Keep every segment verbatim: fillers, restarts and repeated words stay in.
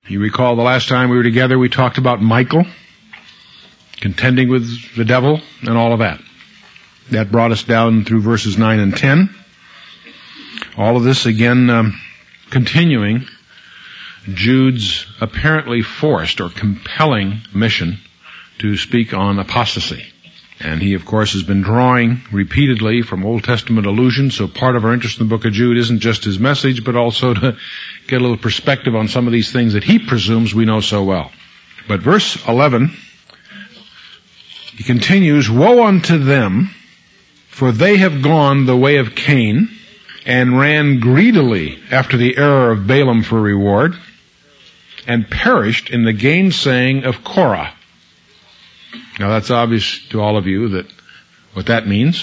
You recall the last time we were together, we talked about Michael contending with the devil and all of that. That brought us down through verses nine and ten. All of this, again, um, continuing Jude's apparently forced or compelling mission to speak on apostasy. And he, of course, has been drawing repeatedly from Old Testament allusions, so part of our interest in the book of Jude isn't just his message, but also to get a little perspective on some of these things that he presumes we know so well. But verse eleven, he continues, "Woe unto them, for they have gone the way of Cain, and ran greedily after the error of Balaam for reward, and perished in the gainsaying of Korah." Now that's obvious to all of you that what that means.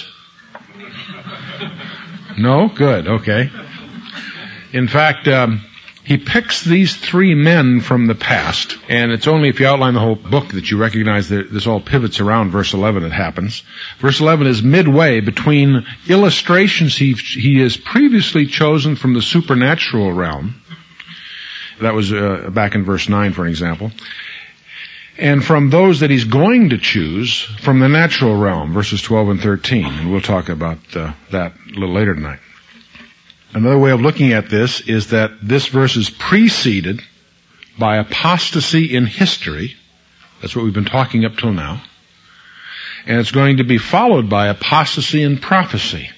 No? Good, okay. In fact, um, he picks these three men from the past, and it's only if you outline the whole book that you recognize that this all pivots around verse eleven it happens. Verse eleven is midway between illustrations he, he has previously chosen from the supernatural realm. That was uh, back in verse nine, for an example. And from those that he's going to choose from the natural realm, verses twelve and thirteen. And we'll talk about uh, that a little later tonight. Another way of looking at this is that this verse is preceded by apostasy in history. That's what we've been talking up till now. And it's going to be followed by apostasy in prophecy.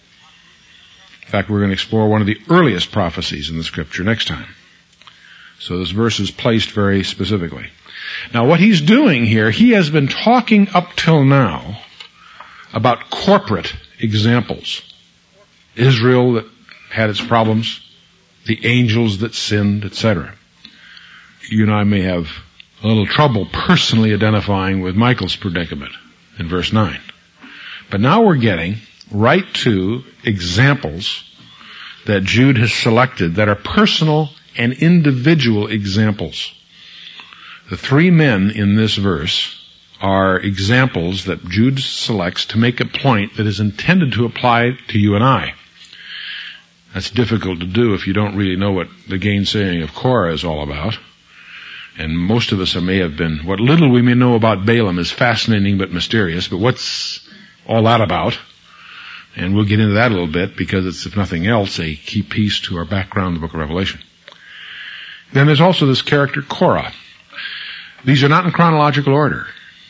In fact, we're going to explore one of the earliest prophecies in the Scripture next time. So this verse is placed very specifically. Now what he's doing here, he has been talking up till now about corporate examples. Israel that had its problems, the angels that sinned, et cetera. You and I may have a little trouble personally identifying with Michael's predicament in verse nine. But now we're getting right to examples that Jude has selected that are personal and individual examples. The three men in this verse are examples that Jude selects to make a point that is intended to apply to you and I. That's difficult to do if you don't really know what the gainsaying of Korah is all about. And most of us may have been, what little we may know about Balaam is fascinating but mysterious, but what's all that about? And we'll get into that a little bit because it's, if nothing else, a key piece to our background in the book of Revelation. Then there's also this character Korah. These are not in chronological order.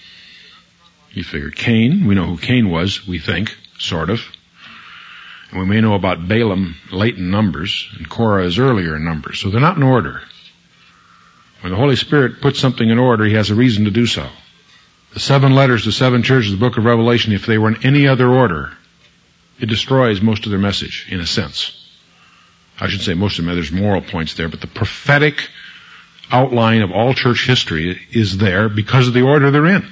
You figure Cain, we know who Cain was, we think, sort of. And we may know about Balaam late in Numbers, and Korah is earlier in Numbers. So they're not in order. When the Holy Spirit puts something in order, he has a reason to do so. The seven letters to seven churches of the book of Revelation, if they were in any other order, it destroys most of their message, in a sense. I should say most of them, there's moral points there, but the prophetic outline of all church history is there because of the order they're in.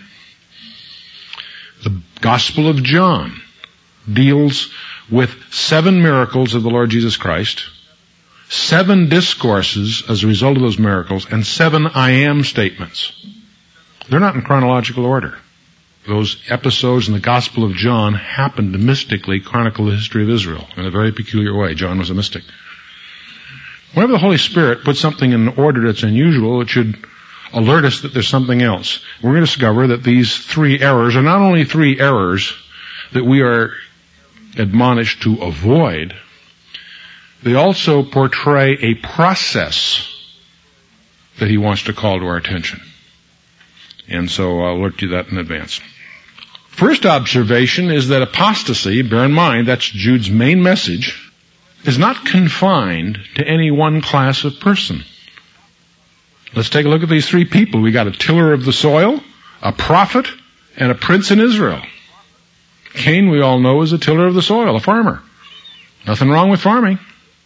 The Gospel of John deals with seven miracles of the Lord Jesus Christ, seven discourses as a result of those miracles, and seven I am statements. They're not in chronological order. Those episodes in the Gospel of John happened to mystically chronicle the history of Israel in a very peculiar way. John was a mystic. Whenever the Holy Spirit puts something in an order that's unusual, it should alert us that there's something else. We're going to discover that these three errors are not only three errors that we are admonished to avoid, they also portray a process that he wants to call to our attention. And so I'll alert you that in advance. First observation is that apostasy, bear in mind, that's Jude's main message, is not confined to any one class of person. Let's take a look at these three people. We got a tiller of the soil, a prophet, and a prince in Israel. Cain, we all know, is a tiller of the soil, a farmer. Nothing wrong with farming.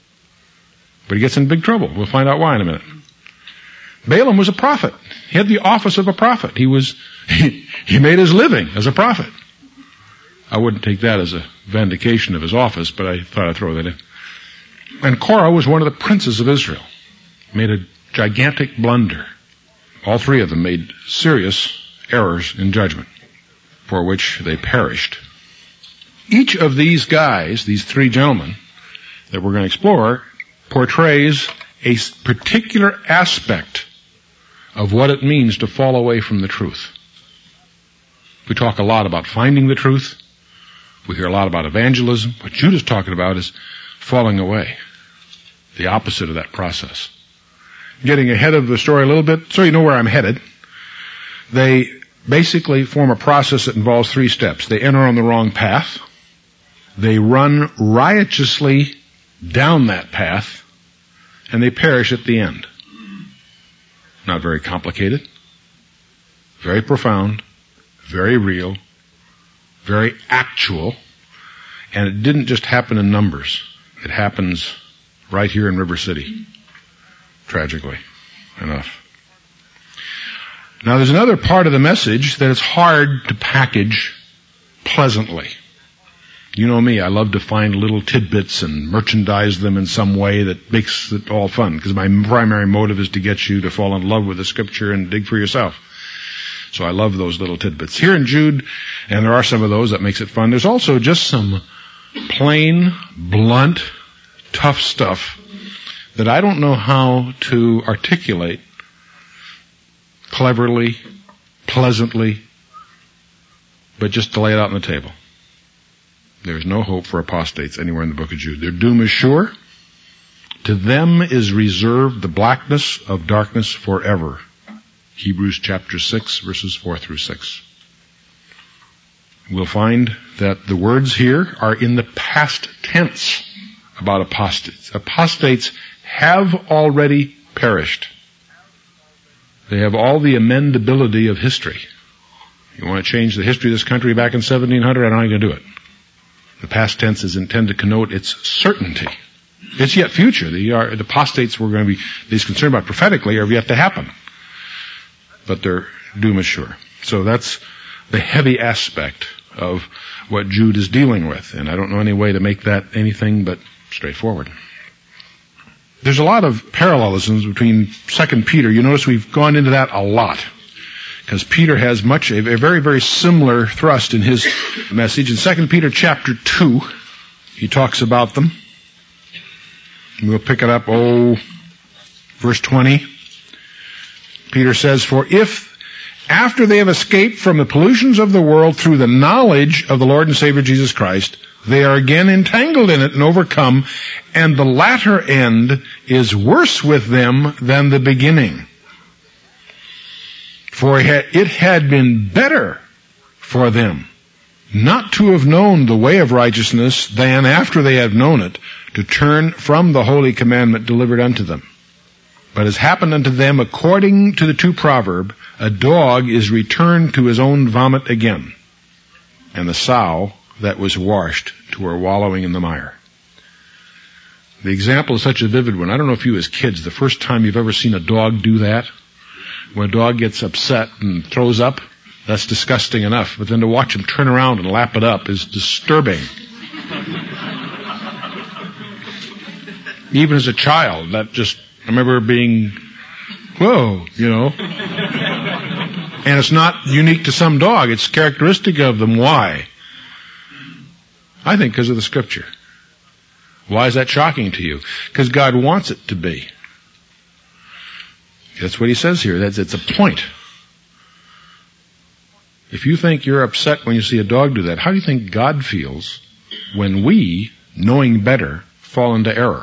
But he gets in big trouble. We'll find out why in a minute. Balaam was a prophet. He had the office of a prophet. He was, he, he made his living as a prophet. I wouldn't take that as a vindication of his office, but I thought I'd throw that in. And Korah was one of the princes of Israel. Made a gigantic blunder. All three of them made serious errors in judgment, for which they perished. Each of these guys, these three gentlemen that we're going to explore, portrays a particular aspect of what it means to fall away from the truth. We talk a lot about finding the truth. We hear a lot about evangelism. What Jude is talking about is falling away. The opposite of that process. Getting ahead of the story a little bit, so you know where I'm headed. They basically form a process that involves three steps. They enter on the wrong path. They run riotously down that path, and they perish at the end. Not very complicated, very profound, very real, very actual, and it didn't just happen in numbers. It happens right here in River City, tragically enough. Now there's another part of the message that is hard to package pleasantly. You know me, I love to find little tidbits and merchandise them in some way that makes it all fun, because my primary motive is to get you to fall in love with the Scripture and dig for yourself. So I love those little tidbits. Here in Jude, and there are some of those that makes it fun, there's also just some plain, blunt, tough stuff that I don't know how to articulate cleverly, pleasantly, but just to lay it out on the table. There's no hope for apostates anywhere in the book of Jude. Their doom is sure. To them is reserved the blackness of darkness forever. Hebrews chapter six, verses four through six. We'll find that the words here are in the past tense about apostates. Apostates have already perished. They have all the amendability of history. You want to change the history of this country back in seventeen hundred? I don't know how you're going to do it. The past tense is intended to connote its certainty. It's yet future. The, uh, the apostates we're going to be these concerned about prophetically are yet to happen. But their doom is sure. So that's the heavy aspect of what Jude is dealing with. And I don't know any way to make that anything but straightforward. There's a lot of parallelisms between Second Peter. You notice we've gone into that a lot, because Peter has much, a, a very, very similar thrust in his message. In Second Peter chapter two, he talks about them. We'll pick it up, oh, verse twenty. Peter says, "For if, after they have escaped from the pollutions of the world through the knowledge of the Lord and Savior Jesus Christ, they are again entangled in it and overcome, and the latter end is worse with them than the beginning. For it had been better for them not to have known the way of righteousness than, after they have known it, to turn from the holy commandment delivered unto them. But as happened unto them according to the true proverb, a dog is returned to his own vomit again, and the sow that was washed to her wallowing in the mire." The example is such a vivid one. I don't know if you as kids, the first time you've ever seen a dog do that, when a dog gets upset and throws up, that's disgusting enough. But then to watch him turn around and lap it up is disturbing. Even as a child, that just, I remember being, whoa, you know. And it's not unique to some dog. It's characteristic of them. Why? I think because of the Scripture. Why is that shocking to you? Because God wants it to be. That's what he says here. That's, it's a point. If you think you're upset when you see a dog do that, how do you think God feels when we, knowing better, fall into error?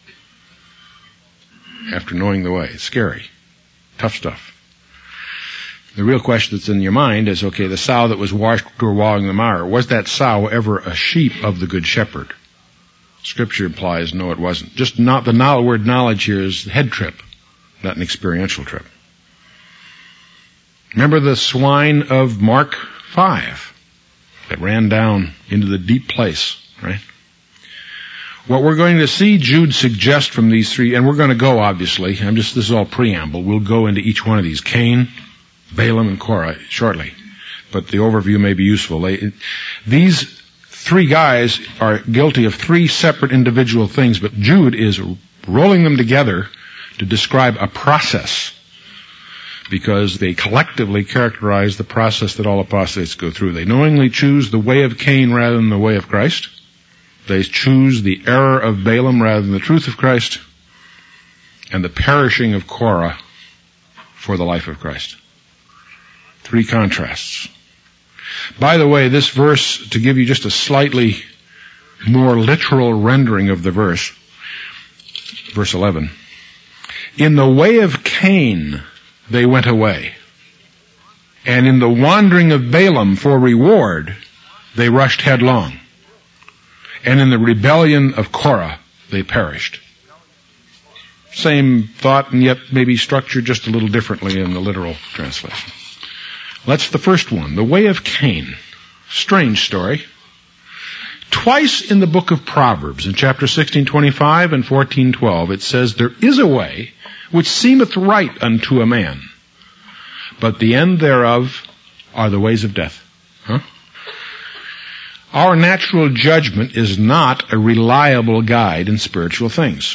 After knowing the way. It's scary. Tough stuff. The real question that's in your mind is, okay, the sow that was washed to her wallowing in the mire, was that sow ever a sheep of the Good Shepherd? Scripture implies no, it wasn't. Just not the no- word knowledge here is the head trip, not an experiential trip. Remember the swine of Mark five that ran down into the deep place, right? What we're going to see Jude suggest from these three, and we're going to go, obviously, I'm just, this is all preamble, we'll go into each one of these, Cain, Balaam, and Korah, shortly. But the overview may be useful. They, these three guys are guilty of three separate individual things, but Jude is rolling them together to describe a process, because they collectively characterize the process that all apostates go through. They knowingly choose the way of Cain rather than the way of Christ. They choose the error of Balaam rather than the truth of Christ, and the perishing of Korah for the life of Christ. Three contrasts. By the way, this verse, to give you just a slightly more literal rendering of the verse, verse eleven, in the way of Cain they went away, and in the wandering of Balaam for reward they rushed headlong, and in the rebellion of Korah they perished. Same thought, and yet maybe structured just a little differently in the literal translation. That's the first one, the way of Cain. Strange story. Twice in the book of Proverbs, in chapter sixteen twenty-five and fourteen twelve, it says, there is a way which seemeth right unto a man, but the end thereof are the ways of death. Huh? Our natural judgment is not a reliable guide in spiritual things.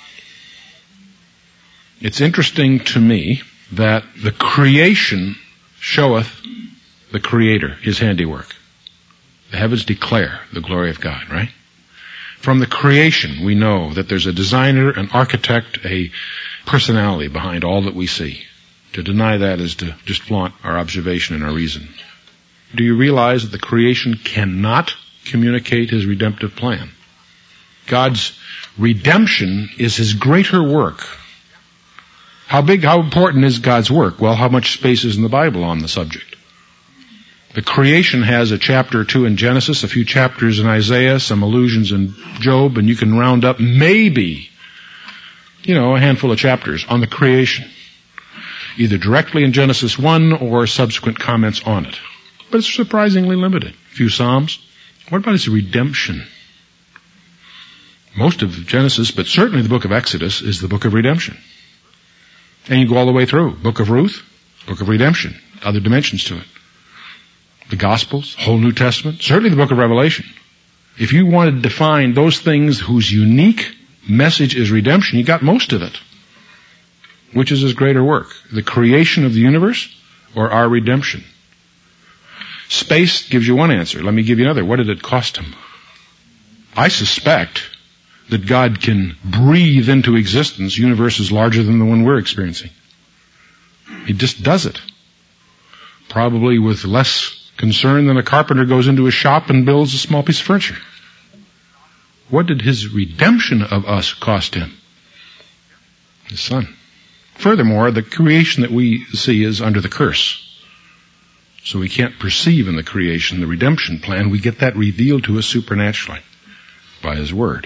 It's interesting to me that the creation showeth the Creator, His handiwork. The heavens declare the glory of God, right? From the creation, we know that there's a designer, an architect, a personality behind all that we see. To deny that is to just flaunt our observation and our reason. Do you realize that the creation cannot communicate His redemptive plan? God's redemption is His greater work. How big, how important is God's work? Well, how much space is in the Bible on the subject? The creation has a chapter or two in Genesis, a few chapters in Isaiah, some allusions in Job, and you can round up maybe, you know, a handful of chapters on the creation, either directly in Genesis one or subsequent comments on it. But it's surprisingly limited. A few Psalms. What about His redemption? Most of Genesis, but certainly the book of Exodus, is the book of redemption. And you go all the way through. Book of Ruth, book of redemption, other dimensions to it. The Gospels, whole New Testament, certainly the book of Revelation. If you wanted to define those things whose unique message is redemption, you got most of it. Which is His greater work? The creation of the universe or our redemption? Space gives you one answer. Let me give you another. What did it cost Him? I suspect that God can breathe into existence universes larger than the one we're experiencing. He just does it. Probably with less concern than a carpenter goes into a shop and builds a small piece of furniture. What did His redemption of us cost Him? His Son. Furthermore, the creation that we see is under the curse. So we can't perceive in the creation the redemption plan. We get that revealed to us supernaturally by His Word.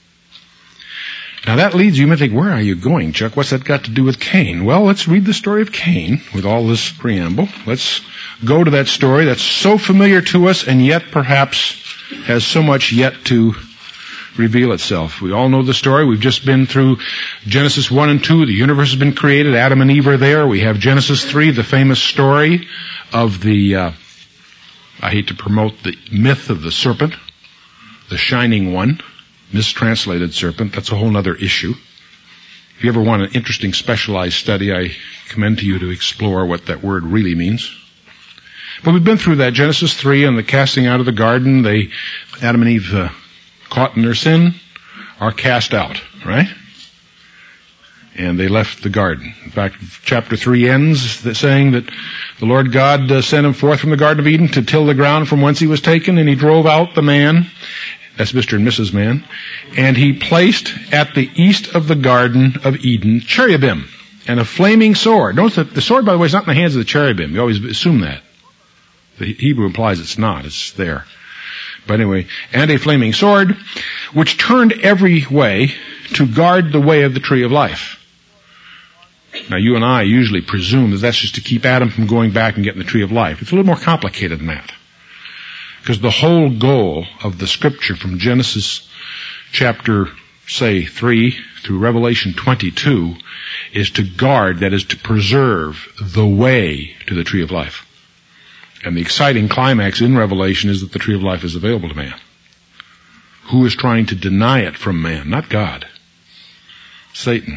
Now that leads you, you may think, where are you going, Chuck? What's that got to do with Cain? Well, let's read the story of Cain with all this preamble. Let's go to that story that's so familiar to us and yet perhaps has so much yet to reveal itself. We all know the story. We've just been through Genesis one and two. The universe has been created. Adam and Eve are there. We have Genesis three, the famous story of the, uh, I hate to promote the myth of the serpent, the shining one. Mistranslated serpent, that's a whole other issue. If you ever want an interesting specialized study, I commend to you to explore what that word really means. But we've been through that. Genesis three and the casting out of the garden. They, Adam and Eve, uh, caught in their sin, are cast out, right? And they left the garden. In fact, chapter three ends saying that the Lord God uh, sent him forth from the Garden of Eden to till the ground from whence he was taken, and He drove out the man. That's Mister and Missus Man. And He placed at the east of the Garden of Eden cherubim and a flaming sword. Notice that the sword, by the way, is not in the hands of the cherubim. You always assume that. The Hebrew implies it's not. It's there. But anyway, and a flaming sword, which turned every way to guard the way of the tree of life. Now, you and I usually presume that that's just to keep Adam from going back and getting the tree of life. It's a little more complicated than that. Because the whole goal of the Scripture from Genesis chapter, say, three through Revelation twenty-two is to guard, that is to preserve the way to the tree of life. And the exciting climax in Revelation is that the tree of life is available to man. Who is trying to deny it from man? Not God. Satan.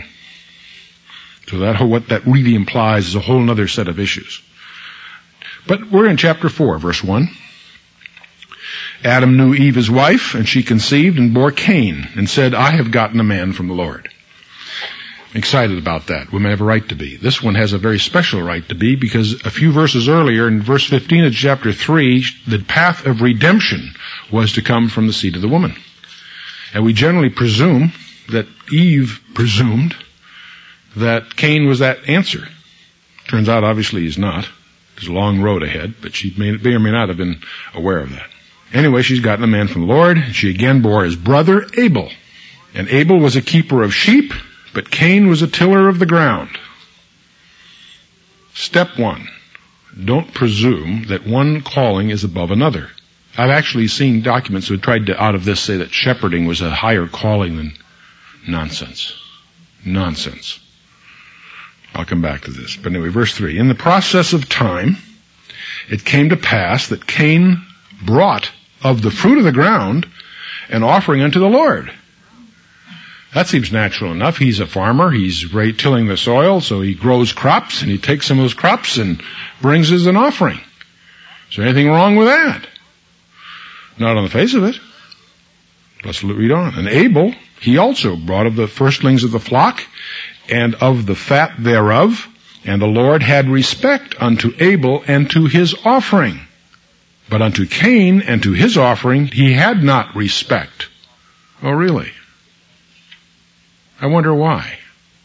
So that what that really implies is a whole other set of issues. But we're in chapter four, verse one. Adam knew Eve his wife, and she conceived and bore Cain, and said, I have gotten a man from the Lord. excited about that. Women have a right to be. This one has a very special right to be because a few verses earlier, in verse fifteen of chapter three, the path of redemption was to come from the seed of the woman. And we generally presume that Eve presumed that Cain was that answer. Turns out, obviously, he's not. There's a long road ahead, but she may, may or may not have been aware of that. Anyway, she's gotten a man from the Lord. She again bore his brother Abel. And Abel was a keeper of sheep, but Cain was a tiller of the ground. Step one, don't presume that one calling is above another. I've actually seen documents that tried to, out of this, say that shepherding was a higher calling than nonsense. Nonsense. I'll come back to this. But anyway, verse three. In the process of time, it came to pass that Cain brought of the fruit of the ground an offering unto the Lord. That seems natural enough. He's a farmer. He's tilling the soil, so he grows crops, and he takes some of those crops and brings as an offering. Is there anything wrong with that? Not on the face of it. Let's read on. And Abel, he also brought of the firstlings of the flock, and of the fat thereof, and the Lord had respect unto Abel and to his offering. But unto Cain and to his offering he had not respect. Oh, really? I wonder why.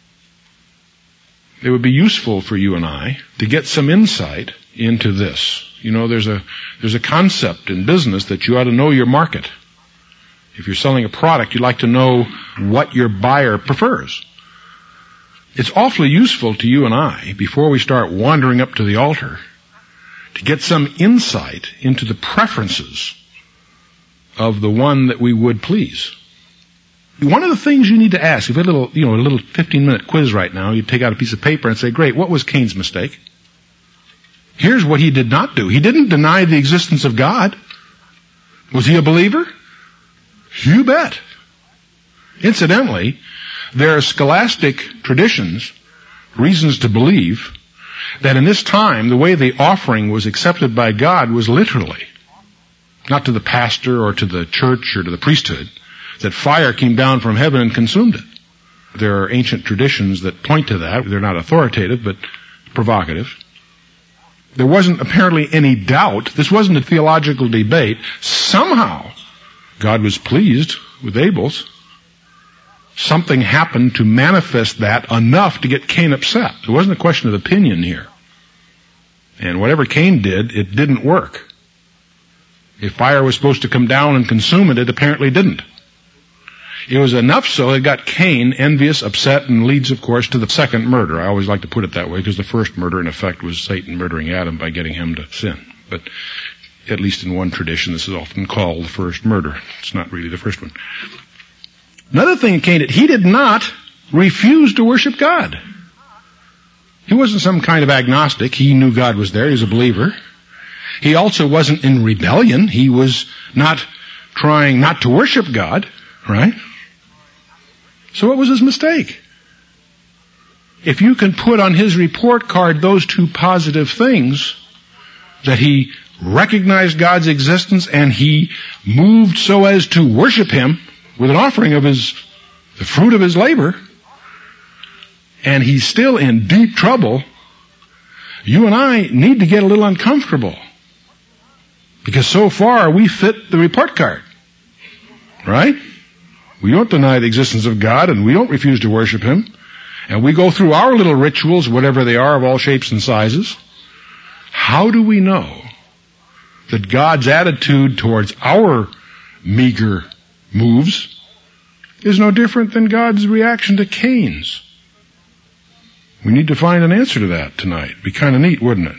It would be useful for you and I to get some insight into this. You know, there's a there's a concept in business that you ought to know your market. If you're selling a product, you'd like to know what your buyer prefers. It's awfully useful to you and I, before we start wandering up to the altar, to get some insight into the preferences of the one that we would please. One of the things you need to ask, if you have a little, you know, a little fifteen-minute quiz right now, you take out a piece of paper and say, great, what was Cain's mistake? Here's what he did not do. He didn't deny the existence of God. Was he a believer? You bet. Incidentally, there are scholastic traditions, reasons to believe, that in this time, the way the offering was accepted by God was literally, not to the pastor or to the church or to the priesthood, that fire came down from heaven and consumed it. There are ancient traditions that point to that. They're not authoritative, but provocative. There wasn't apparently any doubt. This wasn't a theological debate. Somehow, God was pleased with Abel's. Something happened to manifest that enough to get Cain upset. It wasn't a question of opinion here. And whatever Cain did, it didn't work. If fire was supposed to come down and consume it, it apparently didn't. It was enough so it got Cain envious, upset, and leads, of course, to the second murder. I always like to put it that way, because the first murder, in effect, was Satan murdering Adam by getting him to sin. But at least in one tradition, this is often called the first murder. It's not really the first one. Another thing Cain did, he did not refuse to worship God. He wasn't some kind of agnostic. He knew God was there. He was a believer. He also wasn't in rebellion. He was not trying not to worship God, right? So what was his mistake? If you can put on his report card those two positive things, that he recognized God's existence and he moved so as to worship him with an offering of his, the fruit of his labor, and he's still in deep trouble, you and I need to get a little uncomfortable. Because so far we fit the report card. Right? We don't deny the existence of God, and we don't refuse to worship him. And we go through our little rituals, whatever they are, of all shapes and sizes. How do we know that God's attitude towards our meager moves is no different than God's reaction to Cain's? We need to find an answer to that tonight. Be kind of neat, wouldn't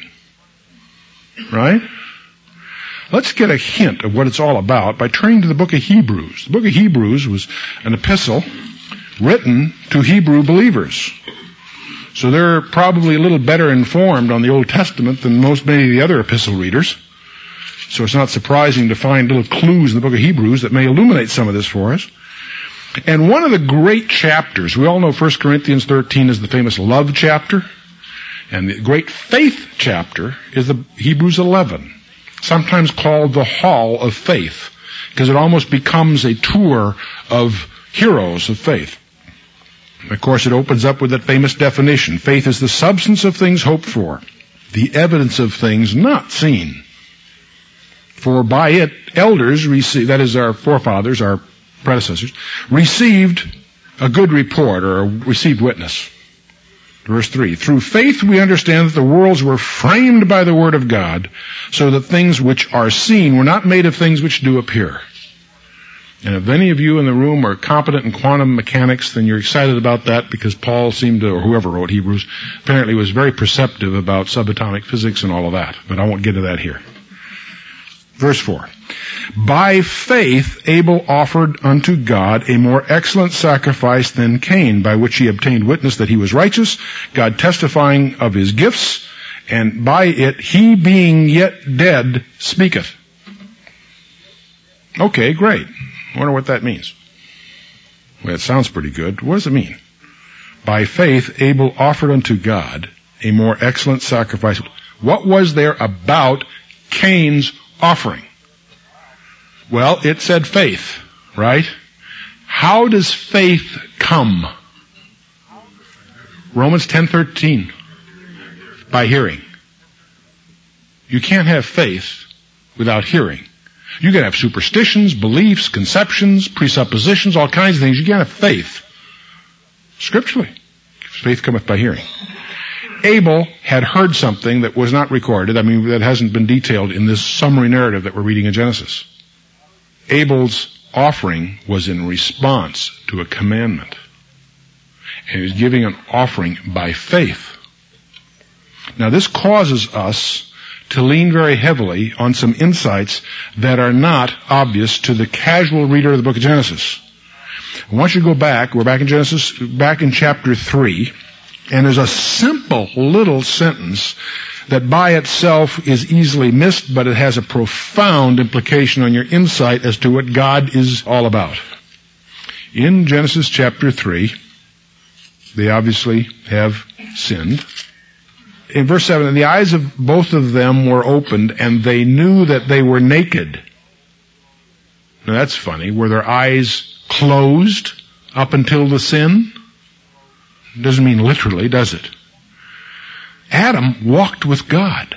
it? Right? Let's get a hint of what it's all about by turning to the book of Hebrews. The book of Hebrews was an epistle written to Hebrew believers. So they're probably a little better informed on the Old Testament than most many of the other epistle readers. So it's not surprising to find little clues in the book of Hebrews that may illuminate some of this for us. And one of the great chapters, we all know First Corinthians thirteen is the famous love chapter, and the great faith chapter is the Hebrews eleven, sometimes called the Hall of Faith, because it almost becomes a tour of heroes of faith. Of course, it opens up with that famous definition. Faith is the substance of things hoped for, the evidence of things not seen. For by it, elders received, that is our forefathers, our predecessors, received a good report or received witness. Verse three, through faith we understand that the worlds were framed by the word of God, so that things which are seen were not made of things which do appear. And if any of you in the room are competent in quantum mechanics, then you're excited about that because Paul seemed to, or whoever wrote Hebrews, apparently was very perceptive about subatomic physics and all of that. But I won't get to that here. Verse four. By faith Abel offered unto God a more excellent sacrifice than Cain, by which he obtained witness that he was righteous, God testifying of his gifts, and by it he being yet dead speaketh. Okay, great. I wonder what that means. Well, it sounds pretty good. What does it mean? By faith Abel offered unto God a more excellent sacrifice. What was there about Cain's offering? Well, it said faith, right? How does faith come? Romans ten thirteen. By hearing. You can't have faith without hearing. You can have superstitions, beliefs, conceptions, presuppositions, all kinds of things. You can't have faith. Scripturally. Faith cometh by hearing. Abel had heard something that was not recorded. I mean, that hasn't been detailed in this summary narrative that we're reading in Genesis. Abel's offering was in response to a commandment. And he was giving an offering by faith. Now this causes us to lean very heavily on some insights that are not obvious to the casual reader of the book of Genesis. I want you to go back, we're back in Genesis, back in chapter three, and there's a simple little sentence that by itself is easily missed, but it has a profound implication on your insight as to what God is all about. In Genesis chapter three, they obviously have sinned. In verse seven, and the eyes of both of them were opened, and they knew that they were naked. Now that's funny. Were their eyes closed up until the sin? Doesn't mean literally, does it? Adam walked with God.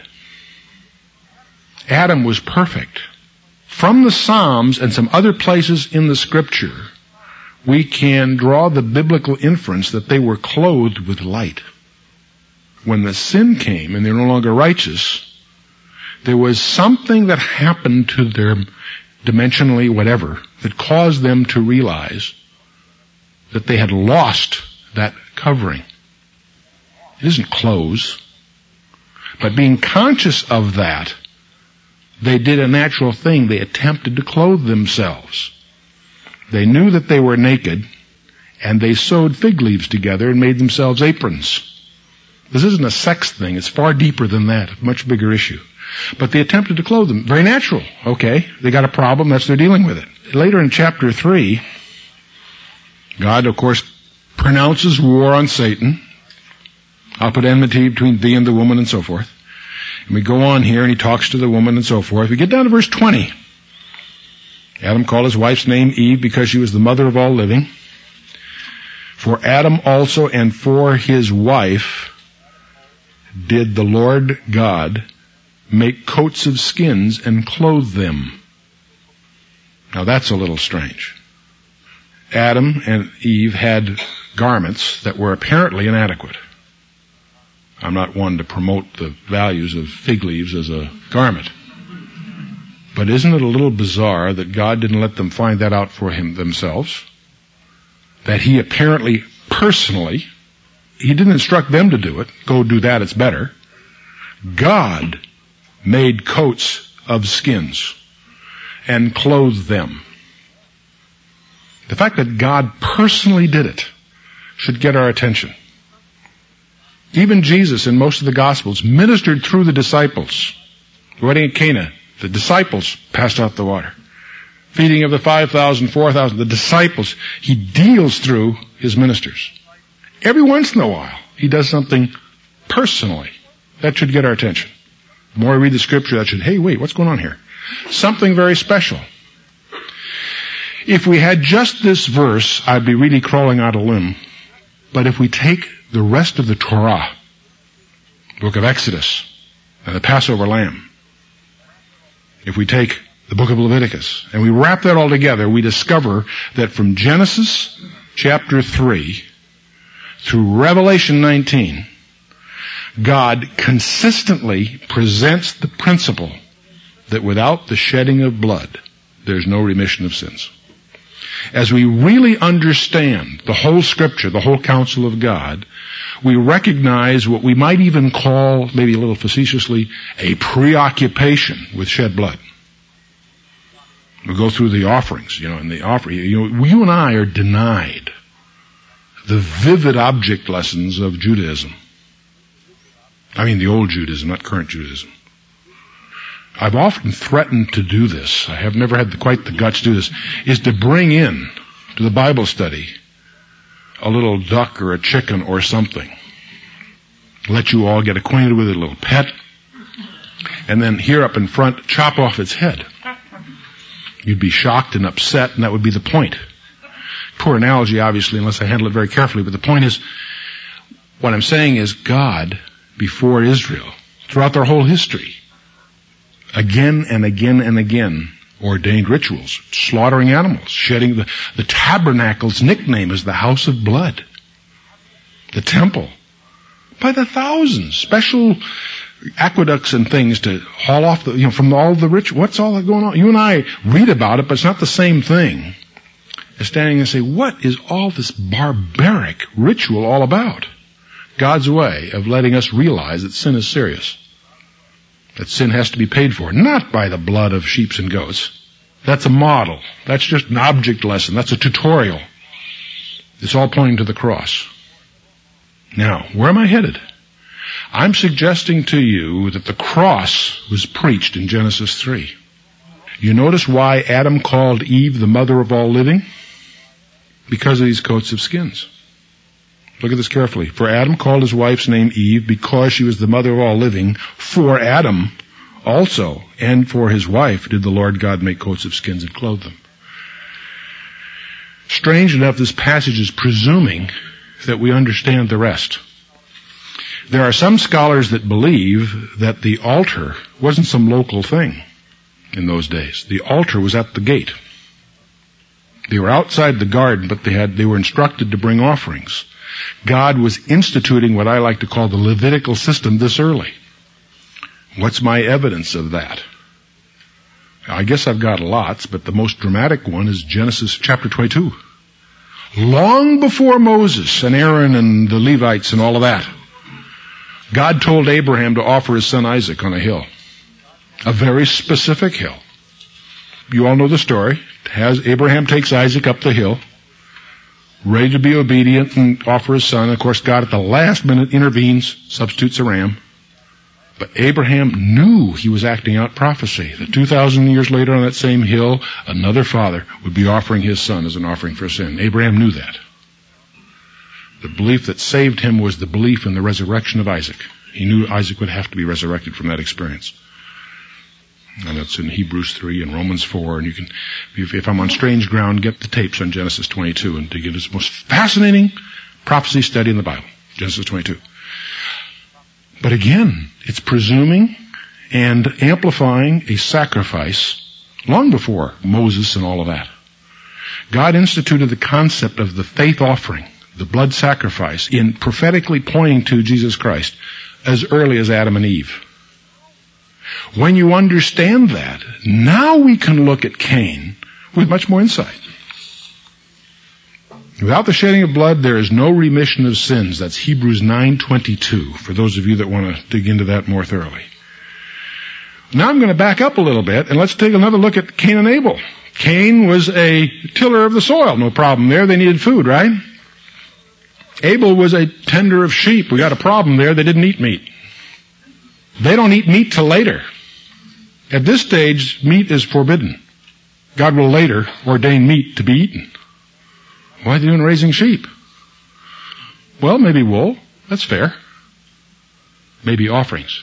Adam was perfect. From the Psalms and some other places in the Scripture, we can draw the biblical inference that they were clothed with light. When the sin came and they're no longer righteous, there was something that happened to their dimensionally whatever that caused them to realize that they had lost that covering. It isn't clothes. But being conscious of that, they did a natural thing. They attempted to clothe themselves. They knew that they were naked, and they sewed fig leaves together and made themselves aprons. This isn't a sex thing. It's far deeper than that. A much bigger issue. But they attempted to clothe them. Very natural. Okay. They got a problem. That's they're dealing with it. Later in chapter three, God, of course, pronounces war on Satan. I'll put enmity between thee and the woman and so forth. And we go on here and he talks to the woman and so forth. We get down to verse twenty. Adam called his wife's name Eve because she was the mother of all living. For Adam also and for his wife did the Lord God make coats of skins and clothe them. Now that's a little strange. Adam and Eve had garments that were apparently inadequate. I'm not one to promote the values of fig leaves as a garment. But isn't it a little bizarre that God didn't let them find that out for him themselves? That he apparently, personally, he didn't instruct them to do it. Go do that, it's better. God made coats of skins and clothed them. The fact that God personally did it should get our attention. Even Jesus in most of the Gospels ministered through the disciples. The wedding at Cana, the disciples passed out the water. Feeding of the five thousand, four thousand, the disciples, he deals through his ministers. Every once in a while, he does something personally. That should get our attention. The more we read the Scripture, that should, hey, wait, what's going on here? Something very special. If we had just this verse, I'd be really crawling out a limb But if we take the rest of the Torah, book of Exodus, and the Passover lamb, if we take the book of Leviticus, and we wrap that all together, we discover that from Genesis chapter three through Revelation nineteen, God consistently presents the principle that without the shedding of blood, there's no remission of sins. As we really understand the whole Scripture, the whole counsel of God, we recognize what we might even call, maybe a little facetiously, a preoccupation with shed blood. We go through the offerings, you know, and the offering, you know, you and I are denied the vivid object lessons of Judaism. I mean the old Judaism, not current Judaism. I've often threatened to do this. I have never had the, quite the guts to do this, is to bring in to the Bible study a little duck or a chicken or something. Let you all get acquainted with it, a little pet, and then here up in front, chop off its head. You'd be shocked and upset, and that would be the point. Poor analogy, obviously, unless I handle it very carefully, but the point is, what I'm saying is God, before Israel, throughout their whole history, again and again and again, ordained rituals, slaughtering animals, shedding the, the tabernacle's nickname is the house of blood. The temple. By the thousands. Special aqueducts and things to haul off the, you know, from all the rich, what's all that going on? You and I read about it, but it's not the same thing as standing and say, what is all this barbaric ritual all about? God's way of letting us realize that sin is serious. That sin has to be paid for, not by the blood of sheep and goats. That's a model. That's just an object lesson. That's a tutorial. It's all pointing to the cross. Now, where am I headed? I'm suggesting to you that the cross was preached in Genesis three. You notice why Adam called Eve the mother of all living? Because of these coats of skins. Look at this carefully. For Adam called his wife's name Eve because she was the mother of all living. For Adam also and for his wife did the Lord God make coats of skins and clothe them. Strange enough, this passage is presuming that we understand the rest. There are some scholars that believe that the altar wasn't some local thing in those days. The altar was at the gate. They were outside the garden, but they had they were instructed to bring offerings. God was instituting what I like to call the Levitical system this early. What's my evidence of that? I guess I've got lots, but the most dramatic one is Genesis chapter twenty-two. Long before Moses and Aaron and the Levites and all of that, God told Abraham to offer his son Isaac on a hill. A very specific hill. You all know the story. As Abraham takes Isaac up the hill, ready to be obedient and offer his son. Of course, God at the last minute intervenes, substitutes a ram. But Abraham knew he was acting out prophecy, that two thousand years later on that same hill, another father would be offering his son as an offering for sin. Abraham knew that. The belief that saved him was the belief in the resurrection of Isaac. He knew Isaac would have to be resurrected from that experience. And that's in Hebrews three and Romans four. And you can, if, if I'm on strange ground, get the tapes on Genesis twenty-two and to get this most fascinating prophecy study in the Bible. Genesis twenty-two. But again, it's presuming and amplifying a sacrifice long before Moses and all of that. God instituted the concept of the faith offering, the blood sacrifice, in prophetically pointing to Jesus Christ as early as Adam and Eve. When you understand that, now we can look at Cain with much more insight. Without the shedding of blood, there is no remission of sins. That's Hebrews nine twenty-two, for those of you that want to dig into that more thoroughly. Now I'm going to back up a little bit, and let's take another look at Cain and Abel. Cain was a tiller of the soil. No problem there. They needed food, right? Abel was a tender of sheep. We got a problem there. They didn't eat meat. They don't eat meat till later. At this stage, meat is forbidden. God will later ordain meat to be eaten. Why are they doing raising sheep? Well, maybe wool. That's fair. Maybe offerings.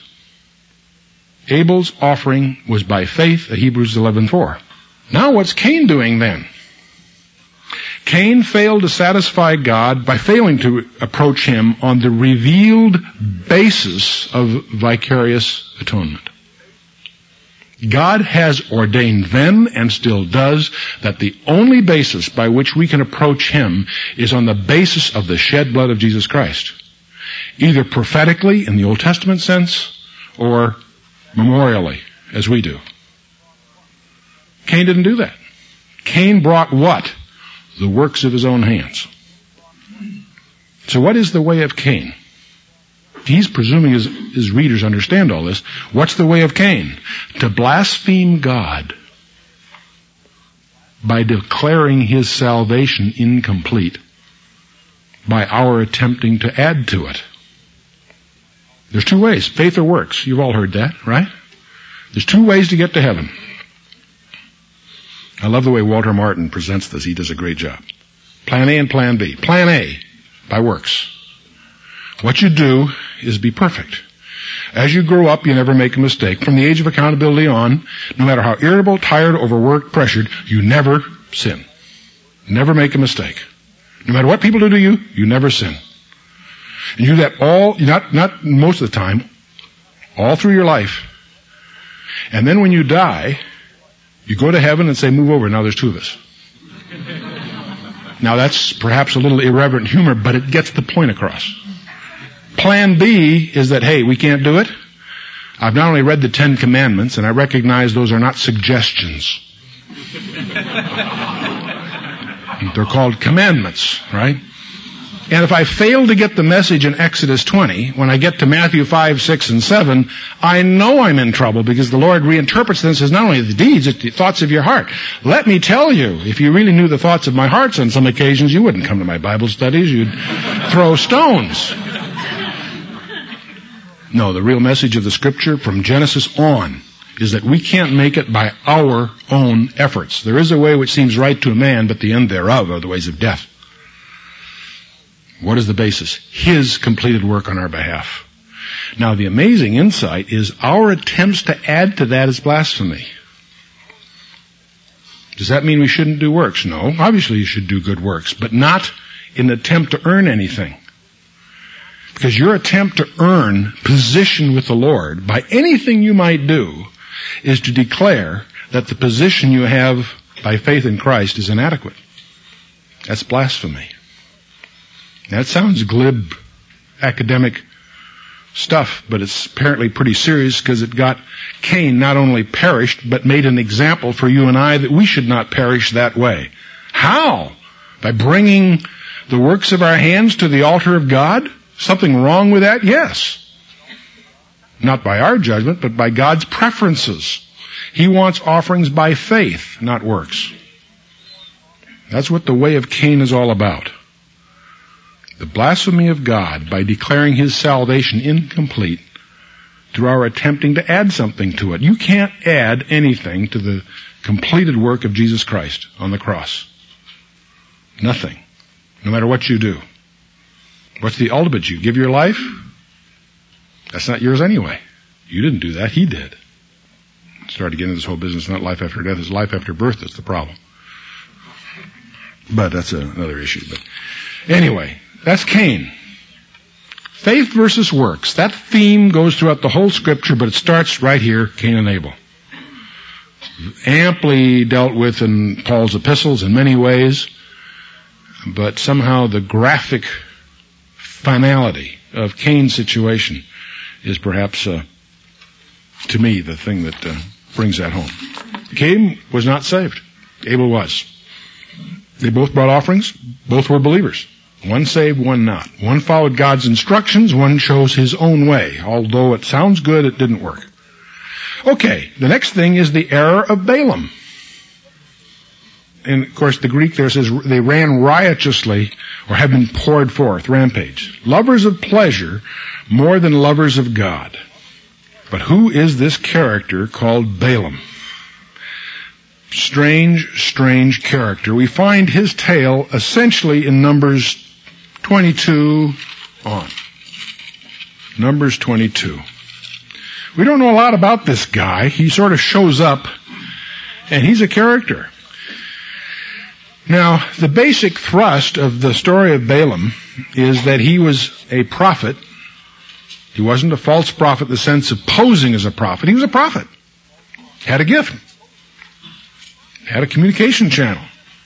Abel's offering was by faith at Hebrews eleven four. Now what's Cain doing then? Cain failed to satisfy God by failing to approach him on the revealed basis of vicarious atonement. God has ordained then, and still does, that the only basis by which we can approach him is on the basis of the shed blood of Jesus Christ. Either prophetically, in the Old Testament sense, or memorially, as we do. Cain didn't do that. Cain brought what? The works of his own hands. So what is the way of Cain? He's presuming his, his readers understand all this. What's the way of Cain? To blaspheme God by declaring his salvation incomplete by our attempting to add to it. There's two ways, faith or works. You've all heard that, right? There's two ways to get to heaven. I love the way Walter Martin presents this. He does a great job. Plan A and Plan B. Plan A, by works. What you do is be perfect. As you grow up, you never make a mistake. From the age of accountability on, no matter how irritable, tired, overworked, pressured, you never sin. Never make a mistake. No matter what people do to you, you never sin. And you do that all, not, not most of the time, all through your life. And then when you die, you go to heaven and say, move over, now there's two of us. Now that's perhaps a little irreverent humor, but it gets the point across. Plan B is that, hey, we can't do it. I've not only read the Ten Commandments, and I recognize those are not suggestions. They're called commandments, right? And if I fail to get the message in Exodus twenty, when I get to Matthew five, six, and seven, I know I'm in trouble because the Lord reinterprets this as not only the deeds, it's the thoughts of your heart. Let me tell you, if you really knew the thoughts of my heart on some occasions, you wouldn't come to my Bible studies. You'd throw stones. No, the real message of the Scripture from Genesis on is that we can't make it by our own efforts. There is a way which seems right to a man, but the end thereof are the ways of death. What is the basis? His completed work on our behalf. Now, the amazing insight is our attempts to add to that is blasphemy. Does that mean we shouldn't do works? No. Obviously you should do good works, but not in an attempt to earn anything. Because your attempt to earn position with the Lord by anything you might do is to declare that the position you have by faith in Christ is inadequate. That's blasphemy. That sounds glib, academic stuff, but it's apparently pretty serious because it got Cain not only perished, but made an example for you and I that we should not perish that way. How? By bringing the works of our hands to the altar of God? Something wrong with that? Yes. Not by our judgment, but by God's preferences. He wants offerings by faith, not works. That's what the way of Cain is all about. The blasphemy of God by declaring his salvation incomplete through our attempting to add something to it. You can't add anything to the completed work of Jesus Christ on the cross. Nothing. No matter what you do. What's the ultimate? You give your life? That's not yours anyway. You didn't do that. He did. Started to get into this whole business, not life after death. It's life after birth that's the problem. But that's another issue. But anyway, that's Cain. Faith versus works. That theme goes throughout the whole Scripture, but it starts right here, Cain and Abel. Amply dealt with in Paul's epistles in many ways, but somehow the graphic finality of Cain's situation is perhaps, uh, to me, the thing that uh, brings that home. Cain was not saved. Abel was. They both brought offerings. Both were believers. One saved, one not. One followed God's instructions. One chose his own way. Although it sounds good, it didn't work. Okay, the next thing is the error of Balaam. And of course the Greek there says they ran riotously or have been poured forth, rampage. Lovers of pleasure more than lovers of God. But who is this character called Balaam? Strange, strange character. We find his tale essentially in Numbers twenty-two on. Numbers twenty-two. We don't know a lot about this guy. He sort of shows up, and he's a character. Now, the basic thrust of the story of Balaam is that he was a prophet. He wasn't a false prophet in the sense of posing as a prophet. He was a prophet. Had a gift. Had a communication channel.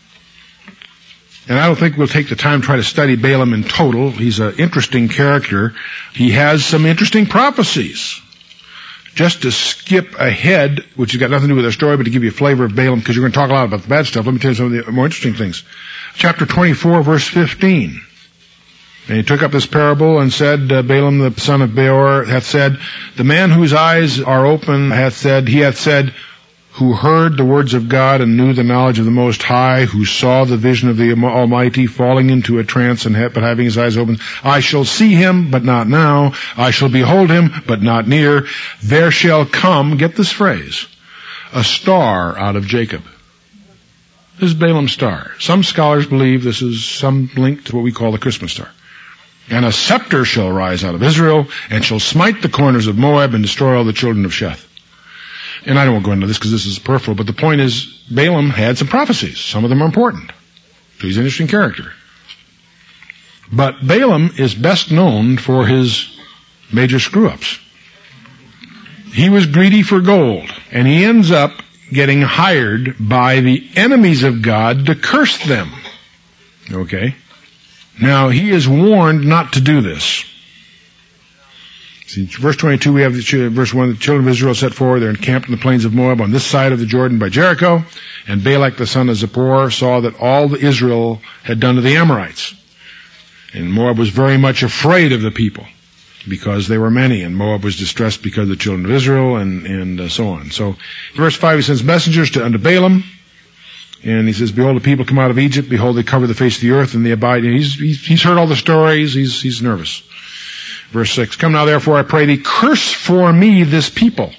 And I don't think we'll take the time to try to study Balaam in total. He's an interesting character. He has some interesting prophecies. Just to skip ahead, which has got nothing to do with our story, but to give you a flavor of Balaam, because you're going to talk a lot about the bad stuff, let me tell you some of the more interesting things. Chapter twenty-four, verse fifteen. And he took up this parable and said, uh, Balaam the son of Beor hath said, the man whose eyes are open hath said, he hath said, who heard the words of God and knew the knowledge of the Most High, who saw the vision of the Almighty, falling into a trance and ha- but having his eyes open, I shall see him, but not now. I shall behold him, but not near. There shall come, get this phrase, a star out of Jacob. This is Balaam's star. Some scholars believe this is some link to what we call the Christmas star. And a scepter shall rise out of Israel, and shall smite the corners of Moab, and destroy all the children of Sheth. And I don't want to go into this because this is peripheral, but the point is, Balaam had some prophecies. Some of them are important. So he's an interesting character. But Balaam is best known for his major screw-ups. He was greedy for gold, and he ends up getting hired by the enemies of God to curse them. Okay? Now, he is warned not to do this. See, verse twenty-two, we have the, verse one, the children of Israel set forward, they're encamped in the plains of Moab on this side of the Jordan by Jericho, and Balak the son of Zippor saw that all that Israel had done to the Amorites. And Moab was very much afraid of the people, because they were many, and Moab was distressed because of the children of Israel, and, and uh, so on. So, verse five, he sends messengers to unto Balaam, and he says, behold, the people come out of Egypt, behold, they cover the face of the earth, and they abide. And he's, he's, he's heard all the stories, he's, he's nervous. Verse six, come now therefore, I pray thee, curse for me this people,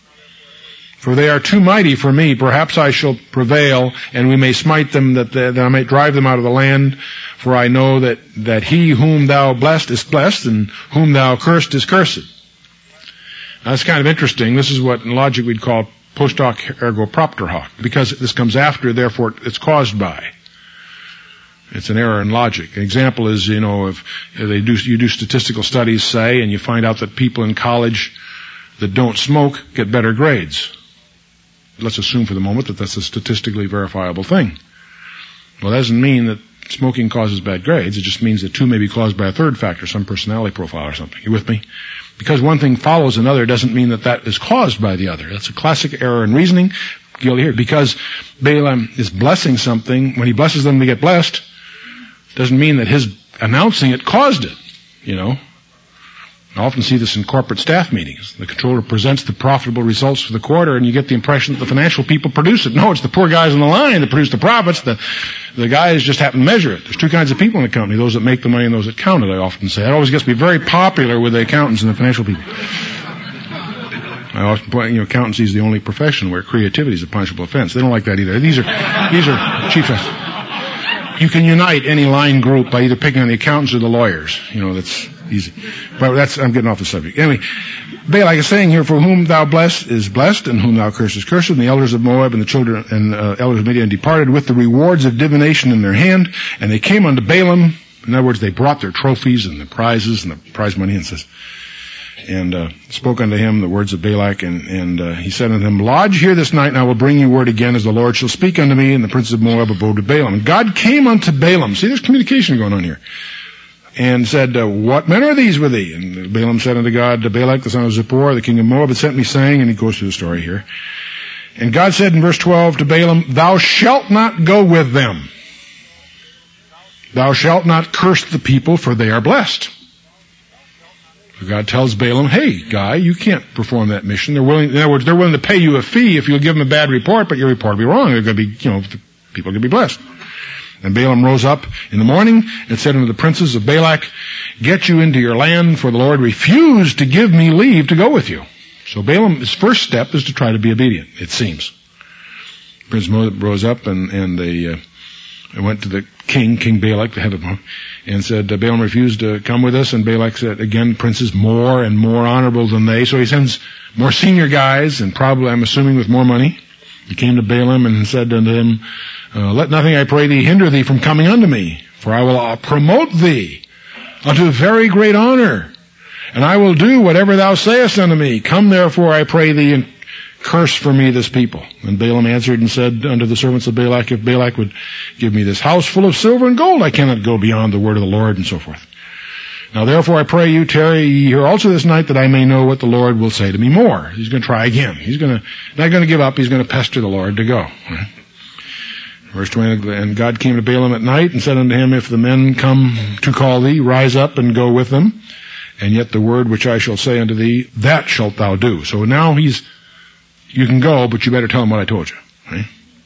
for they are too mighty for me. Perhaps I shall prevail, and we may smite them, that, that I may drive them out of the land. For I know that, that he whom thou blessed is blessed, and whom thou cursed is cursed. Now, that's kind of interesting. This is what in logic we'd call post hoc ergo propter hoc, because this comes after, therefore it's caused by. It's an error in logic. An example is, you know, if they do, you do statistical studies, say, and you find out that people in college that don't smoke get better grades. Let's assume for the moment that that's a statistically verifiable thing. Well, that doesn't mean that smoking causes bad grades. It just means that two may be caused by a third factor, some personality profile or something. You with me? Because one thing follows another doesn't mean that that is caused by the other. That's a classic error in reasoning. Guilty here. Because Balaam is blessing something, when he blesses them, they get blessed. Doesn't mean that his announcing it caused it, you know. I often see this in corporate staff meetings. The controller presents the profitable results for the quarter, and you get the impression that the financial people produce it. No, it's the poor guys on the line that produce the profits. The, the guys just happen to measure it. There's two kinds of people in the company, those that make the money and those that count it, I often say. That always gets me very popular with the accountants and the financial people. I often point, you know, accountancy is the only profession where creativity is a punishable offense. They don't like that either. These are, these are chief. You can unite any line group by either picking on the accountants or the lawyers. You know, that's easy. But that's, I'm getting off the subject. Anyway, Balak is saying here, for whom thou blessed is blessed, and whom thou cursest is cursed. And the elders of Moab and the children and uh, elders of Midian departed with the rewards of divination in their hand, and they came unto Balaam. In other words, they brought their trophies and the prizes and the prize money, and says, and uh, spoke unto him the words of Balak, and, and uh, he said unto him, lodge here this night, and I will bring you word again, as the Lord shall speak unto me. And the princes of Moab abode to Balaam. And God came unto Balaam. See, there's communication going on here. And said, uh, what men are these with thee? And Balaam said unto God, to Balak the son of Zippor, the king of Moab, had sent me, saying, and he goes through the story here. And God said in verse twelve to Balaam, thou shalt not go with them. Thou shalt not curse the people, for they are blessed. God tells Balaam, hey, guy, you can't perform that mission. They're willing, in other words, they're willing to pay you a fee if you'll give them a bad report, but your report will be wrong. They're going to be, you know, the people are going to be blessed. And Balaam rose up in the morning and said unto the princes of Balak, get you into your land, for the Lord refused to give me leave to go with you. So Balaam's first step is to try to be obedient, it seems. Prince Moab rose up and, and they, uh, went to the king, King Balak, the head of Moab, and said, uh, Balaam refused to come with us. And Balak said, again, princes more and more honorable than they. So he sends more senior guys, and probably, I'm assuming, with more money. He came to Balaam and said unto him, uh, Let nothing, I pray thee, hinder thee from coming unto me, for I will promote thee unto very great honor, and I will do whatever thou sayest unto me. Come therefore, I pray thee, and curse for me this people. And Balaam answered and said unto the servants of Balak, If Balak would give me this house full of silver and gold, I cannot go beyond the word of the Lord, and so forth. Now therefore I pray you, tarry ye here also this night, that I may know what the Lord will say to me more. He's going to try again. He's going to, not going to give up. He's going to pester the Lord to go. Right? Verse twenty, and God came to Balaam at night and said unto him, If the men come to call thee, rise up and go with them. And yet the word which I shall say unto thee, that shalt thou do. So now he's, you can go, but you better tell him what I told you. Right?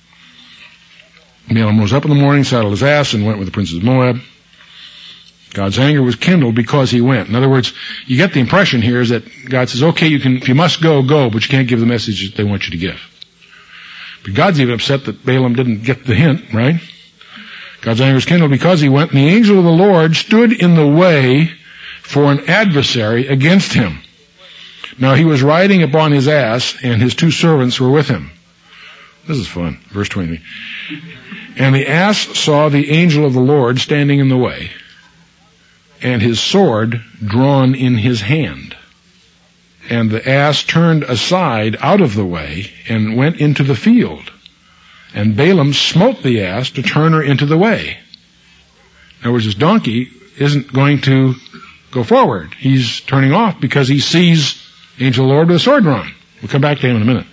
Balaam rose up in the morning, saddled his ass, and went with the princes of Moab. God's anger was kindled because he went. In other words, you get the impression here is that God says, okay, you can, if you must go, go, but you can't give the message that they want you to give. But God's even upset that Balaam didn't get the hint, right? God's anger was kindled because he went, and the angel of the Lord stood in the way for an adversary against him. Now he was riding upon his ass, and his two servants were with him. This is fun. Verse twenty. And the ass saw the angel of the Lord standing in the way, and his sword drawn in his hand. And the ass turned aside out of the way and went into the field. And Balaam smote the ass to turn her into the way. In other words, his donkey isn't going to go forward. He's turning off because he sees the angel of the Lord with a sword drawn. We'll come back to him in a minute.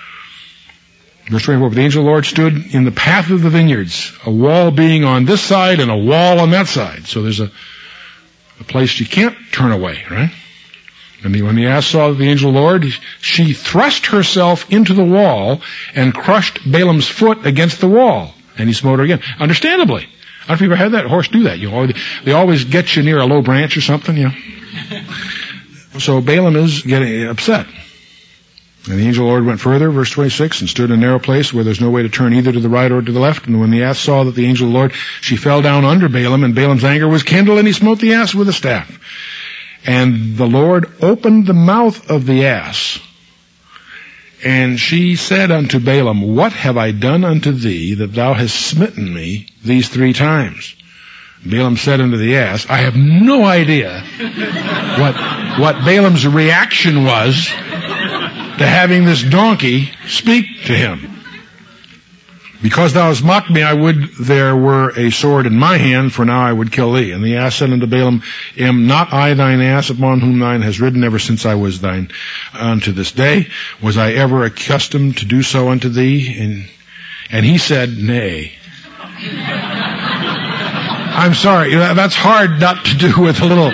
Verse twenty-four, but the angel of the Lord stood in the path of the vineyards, a wall being on this side and a wall on that side. So there's a, a place you can't turn away, right? And the, when the ass saw the angel of the Lord, she thrust herself into the wall and crushed Balaam's foot against the wall. And he smote her again. Understandably. I don't know if you've ever had that horse do that. You know, they always get you near a low branch or something, you know. So Balaam is getting upset. And the angel of the Lord went further, verse twenty-six, and stood in a narrow place where there's no way to turn either to the right or to the left. And when the ass saw that the angel of the Lord, she fell down under Balaam, and Balaam's anger was kindled, and he smote the ass with a staff. And the Lord opened the mouth of the ass, and she said unto Balaam, What have I done unto thee that thou hast smitten me these three times? Balaam said unto the ass, I have no idea what, what Balaam's reaction was to having this donkey speak to him. Because thou hast mocked me, I would there were a sword in my hand, for now I would kill thee. And the ass said unto Balaam, Am not I thine ass, upon whom thine has ridden ever since I was thine unto this day? Was I ever accustomed to do so unto thee? And, and he said, Nay. I'm sorry, that's hard not to do with a little...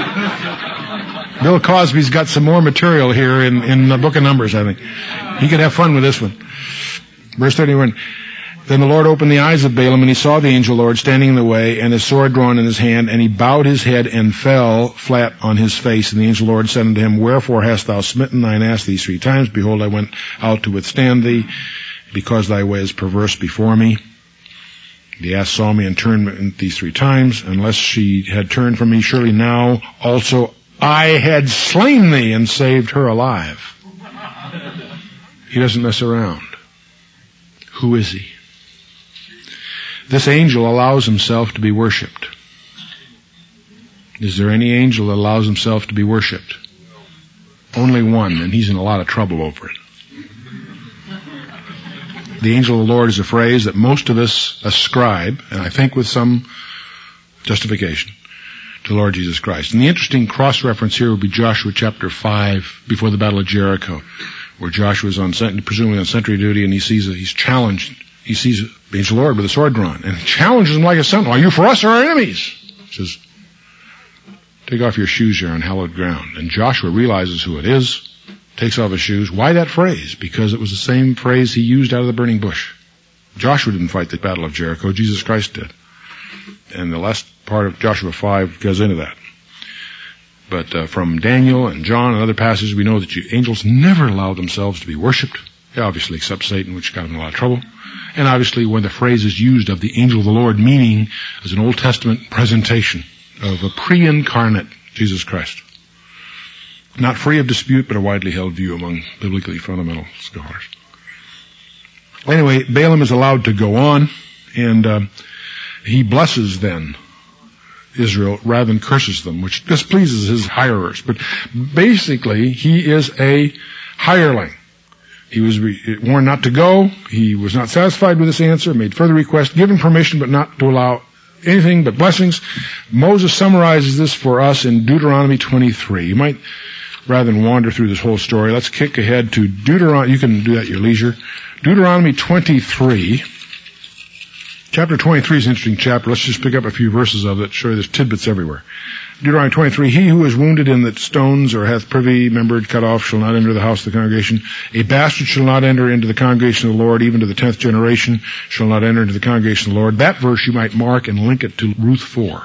Bill Cosby's got some more material here in, in the book of Numbers, I think. He could have fun with this one. Verse thirty-one. Then the Lord opened the eyes of Balaam, and he saw the angel of the Lord standing in the way, and his sword drawn in his hand, and he bowed his head and fell flat on his face. And the angel of the Lord said unto him, Wherefore hast thou smitten thine ass these three times? Behold, I went out to withstand thee, because thy way is perverse before me. The ass saw me and turned these three times. Unless she had turned from me, surely now also I had slain thee and saved her alive. He doesn't mess around. Who is he? This angel allows himself to be worshipped. Is there any angel that allows himself to be worshipped? Only one, and he's in a lot of trouble over it. The angel of the Lord is a phrase that most of us ascribe, and I think with some justification, to the Lord Jesus Christ. And the interesting cross-reference here would be Joshua chapter five, before the Battle of Jericho, where Joshua is on, presumably on sentry duty, and he sees, a, he's challenged, he sees the angel of the Lord with a sword drawn, and he challenges him like a sentinel. Are you for us or our enemies? He says, take off your shoes here on hallowed ground. And Joshua realizes who it is, takes off his shoes. Why that phrase? Because it was the same phrase he used out of the burning bush. Joshua didn't fight the Battle of Jericho, Jesus Christ did. And the last part of Joshua five goes into that. But uh, from Daniel and John and other passages, we know that you, angels never allow themselves to be worshipped. They obviously except Satan, which got him in a lot of trouble. And obviously when the phrase is used of the angel of the Lord, meaning as an Old Testament presentation of a pre-incarnate Jesus Christ. Not free of dispute, but a widely held view among biblically fundamental scholars. Anyway, Balaam is allowed to go on, and uh, he blesses then Israel rather than curses them, which displeases his hirers. But basically, he is a hireling. He was warned not to go. He was not satisfied with this answer, made further request, given permission but not to allow anything but blessings. Moses summarizes this for us in Deuteronomy twenty-three. You might, rather than wander through this whole story, let's kick ahead to Deuteronomy. You can do that at your leisure. Deuteronomy twenty-three. Chapter twenty-three is an interesting chapter. Let's just pick up a few verses of it. Show you there's tidbits everywhere. Deuteronomy twenty-three, he who is wounded in the stones or hath privy membered cut off shall not enter the house of the congregation. A bastard shall not enter into the congregation of the Lord, even to the tenth generation shall not enter into the congregation of the Lord. That verse you might mark and link it to Ruth four,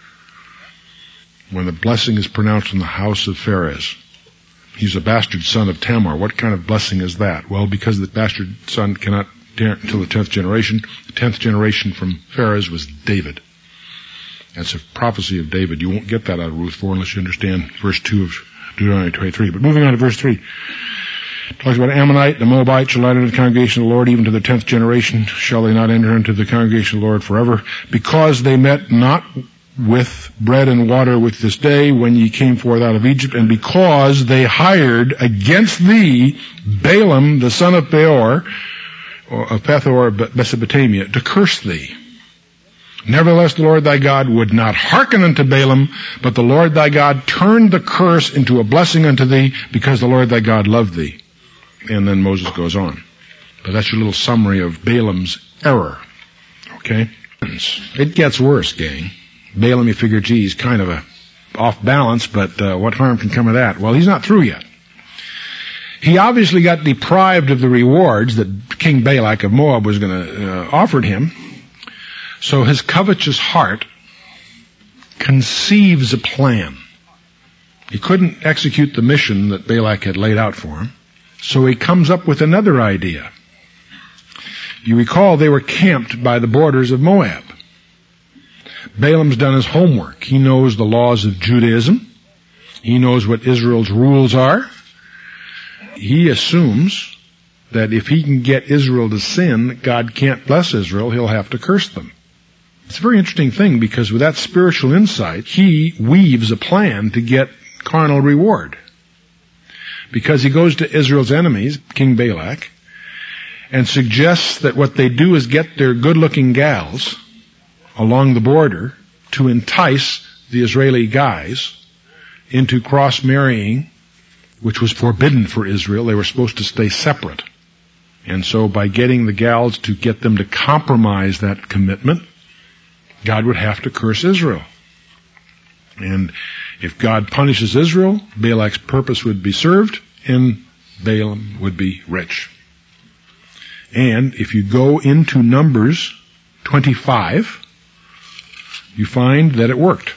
when the blessing is pronounced in the house of Pharez. He's a bastard son of Tamar. What kind of blessing is that? Well, because the bastard son cannot enter until the tenth generation. The tenth generation from Pharez was David. That's a prophecy of David. You won't get that out of Ruth four unless you understand verse two of Deuteronomy twenty-three. But moving on to verse three. It talks about Ammonite, the Moabite shall not enter the congregation of the Lord, even to the tenth generation shall they not enter into the congregation of the Lord forever, because they met not with bread and water with this day when ye came forth out of Egypt, and because they hired against thee Balaam the son of Beor, or of Pethor of Mesopotamia, to curse thee. Nevertheless, the Lord thy God would not hearken unto Balaam, but the Lord thy God turned the curse into a blessing unto thee, because the Lord thy God loved thee. And then Moses goes on. But that's your little summary of Balaam's error. Okay? It gets worse, gang. Balaam, you figure, gee, he's kind of a off balance, but uh, what harm can come of that? Well, he's not through yet. He obviously got deprived of the rewards that King Balak of Moab was going to uh, offered him. So his covetous heart conceives a plan. He couldn't execute the mission that Balak had laid out for him, so he comes up with another idea. You recall they were camped by the borders of Moab. Balaam's done his homework. He knows the laws of Judaism. He knows what Israel's rules are. He assumes that if he can get Israel to sin, God can't bless Israel, he'll have to curse them. It's a very interesting thing, because with that spiritual insight, he weaves a plan to get carnal reward. Because he goes to Israel's enemies, King Balak, and suggests that what they do is get their good-looking gals along the border to entice the Israeli guys into cross-marrying, which was forbidden for Israel. They were supposed to stay separate. And so by getting the gals to get them to compromise that commitment, God would have to curse Israel. And if God punishes Israel, Balak's purpose would be served, and Balaam would be rich. And if you go into Numbers twenty-five, you find that it worked.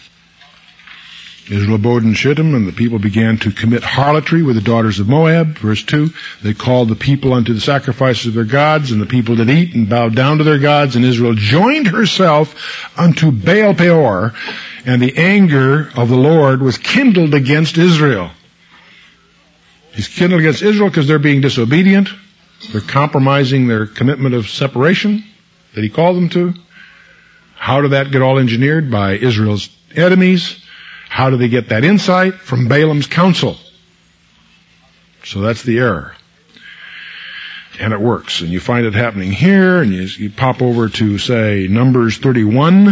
Israel abode in Shittim, and the people began to commit harlotry with the daughters of Moab. Verse two, they called the people unto the sacrifices of their gods, and the people did eat and bowed down to their gods, and Israel joined herself unto Baal Peor, and the anger of the Lord was kindled against Israel. He's kindled against Israel because they're being disobedient. They're compromising their commitment of separation that he called them to. How did that get all engineered? By Israel's enemies. How do they get that insight? From Balaam's counsel. So that's the error. And it works. And you find it happening here, and you, you pop over to, say, Numbers thirty-one.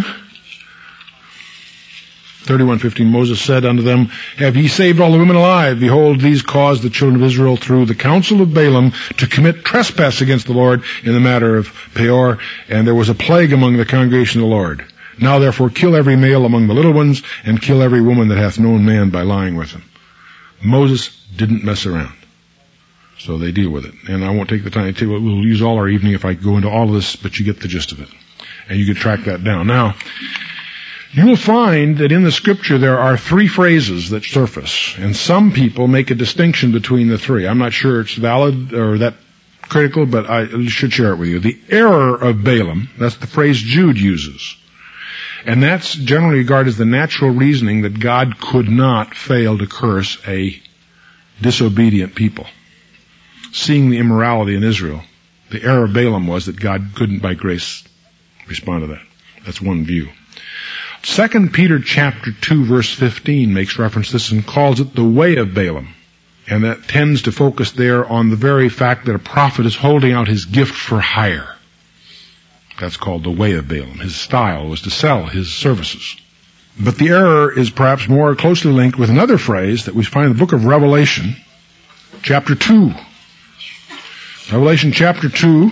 thirty-one fifteen, Moses said unto them, have ye saved all the women alive? Behold, these caused the children of Israel through the counsel of Balaam to commit trespass against the Lord in the matter of Peor, and there was a plague among the congregation of the Lord. Now therefore kill every male among the little ones, and kill every woman that hath known man by lying with him. Moses didn't mess around. So they deal with it. And I won't take the time to tell you, we'll use all our evening if I go into all of this, but you get the gist of it. And you can track that down. Now, you will find that in the scripture there are three phrases that surface, and some people make a distinction between the three. I'm not sure it's valid or that critical, but I should share it with you. The error of Balaam, that's the phrase Jude uses. And that's generally regarded as the natural reasoning that God could not fail to curse a disobedient people. Seeing the immorality in Israel, The error of Balaam was that God couldn't by grace respond to that. That's one view. Second Peter chapter two verse fifteen makes reference to this and calls it the way of Balaam. And that tends to focus there on the very fact that a prophet is holding out his gift for hire. That's called the way of Balaam. His style was to sell his services. But the error is perhaps more closely linked with another phrase that we find in the book of Revelation, chapter two. Revelation chapter two,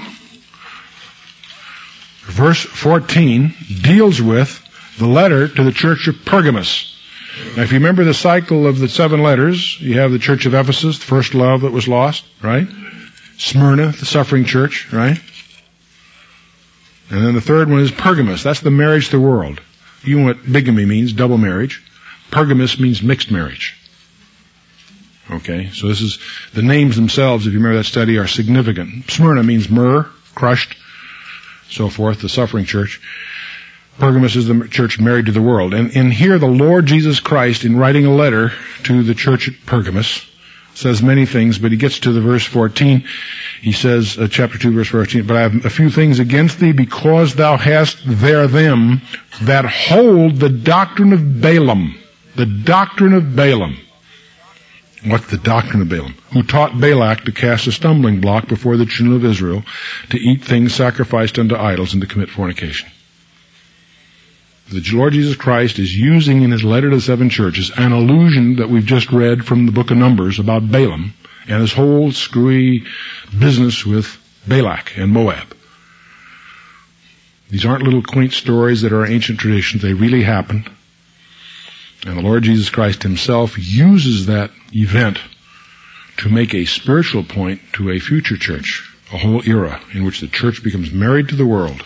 verse fourteen, deals with the letter to the church of Pergamos. Now, if you remember the cycle of the seven letters, you have the church of Ephesus, the first love that was lost, right? Smyrna, the suffering church, right? And then the third one is Pergamos. That's the marriage to the world. You know what bigamy means, double marriage. Pergamos means mixed marriage. Okay, so this is, the names themselves, if you remember that study, are significant. Smyrna means myrrh, crushed, so forth, the suffering church. Pergamos is the church married to the world. And in here, the Lord Jesus Christ, in writing a letter to the church at Pergamos, says many things, but he gets to the verse fourteen. He says, uh, chapter two, verse fourteen, but I have a few things against thee, because thou hast there them that hold the doctrine of Balaam. The doctrine of Balaam. What's the doctrine of Balaam? Who taught Balak to cast a stumbling block before the children of Israel, to eat things sacrificed unto idols, and to commit fornication. The Lord Jesus Christ is using in his letter to the seven churches an allusion that we've just read from the book of Numbers about Balaam and his whole screwy business with Balak and Moab. These aren't little quaint stories that are ancient traditions. They really happened. And the Lord Jesus Christ himself uses that event to make a spiritual point to a future church, a whole era in which the church becomes married to the world,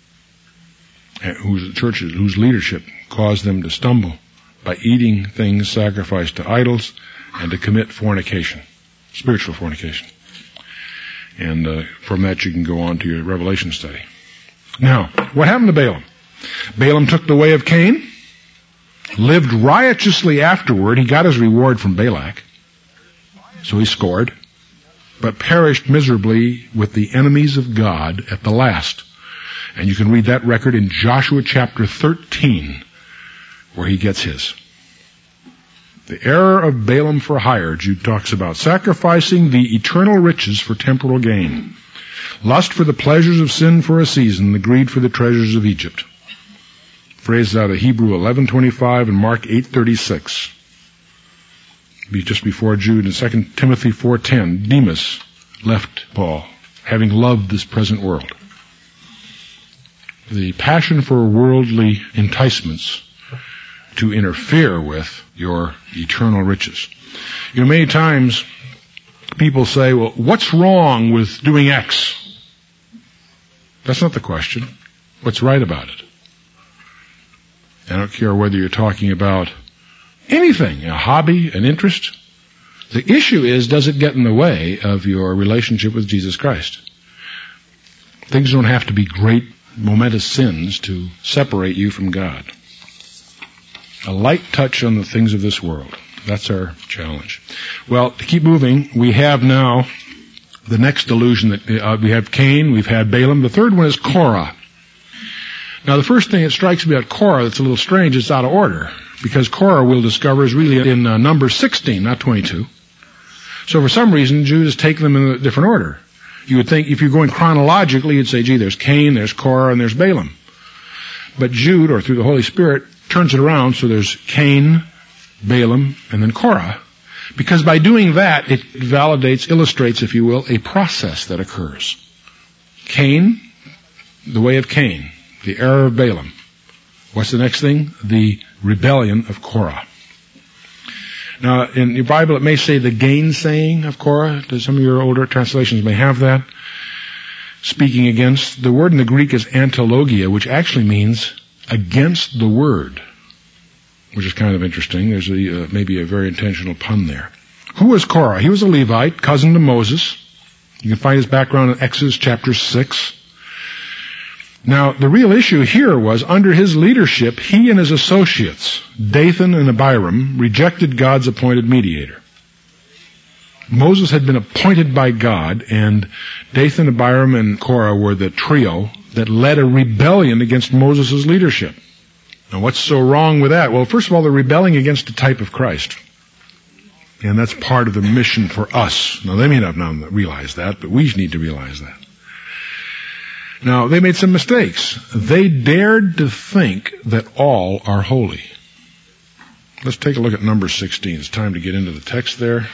whose churches, whose leadership caused them to stumble by eating things sacrificed to idols and to commit fornication, spiritual fornication. And uh, from that you can go on to your Revelation study. Now, what happened to Balaam? Balaam took the way of Cain, lived riotously afterward. He got his reward from Balak, so he scored, but perished miserably with the enemies of God at the last. And you can read that record in Joshua chapter thirteen, where he gets his. The error of Balaam for hire, Jude talks about, sacrificing the eternal riches for temporal gain, lust for the pleasures of sin for a season, the greed for the treasures of Egypt. Phrases out of Hebrew eleven twenty-five and Mark eight thirty-six. Be just before Jude, in Second Timothy four ten, Demas left Paul, having loved this present world. The passion for worldly enticements to interfere with your eternal riches. You know, many times people say, well, what's wrong with doing X? That's not the question. What's right about it? I don't care whether you're talking about anything, a hobby, an interest. The issue is, does it get in the way of your relationship with Jesus Christ? Things don't have to be great, momentous sins to separate you from God. A light touch on the things of this world. That's our challenge. Well, to keep moving, we have now the next delusion that uh, we have Cain, we've had Balaam. The third one is Korah. Now, the first thing that strikes me about Korah that's a little strange, it's out of order, because Korah, we'll discover, is really in uh, number sixteen, not twenty-two. So for some reason, Jude has taken them in a different order. You would think if you're going chronologically, you'd say, gee, there's Cain, there's Korah, and there's Balaam. But Jude, or through the Holy Spirit, turns it around, so there's Cain, Balaam, and then Korah. Because by doing that, it validates, illustrates, if you will, a process that occurs. Cain, the way of Cain, the error of Balaam. What's the next thing? The rebellion of Korah. Now, in your Bible, it may say the gainsaying of Korah. Some of your older translations may have that. Speaking against. The word in the Greek is antologia, which actually means against the word, which is kind of interesting. There's a, uh, maybe a very intentional pun there. Who was Korah? He was a Levite, cousin to Moses. You can find his background in Exodus chapter six. Now, the real issue here was, under his leadership, he and his associates, Dathan and Abiram, rejected God's appointed mediator. Moses had been appointed by God, and Dathan, Abiram, and Korah were the trio that led a rebellion against Moses' leadership. Now, what's so wrong with that? Well, first of all, they're rebelling against the type of Christ. And that's part of the mission for us. Now, they may not have realized that, but we need to realize that. Now, they made some mistakes. They dared to think that all are holy. Let's take a look at number sixteen. It's time to get into the text there.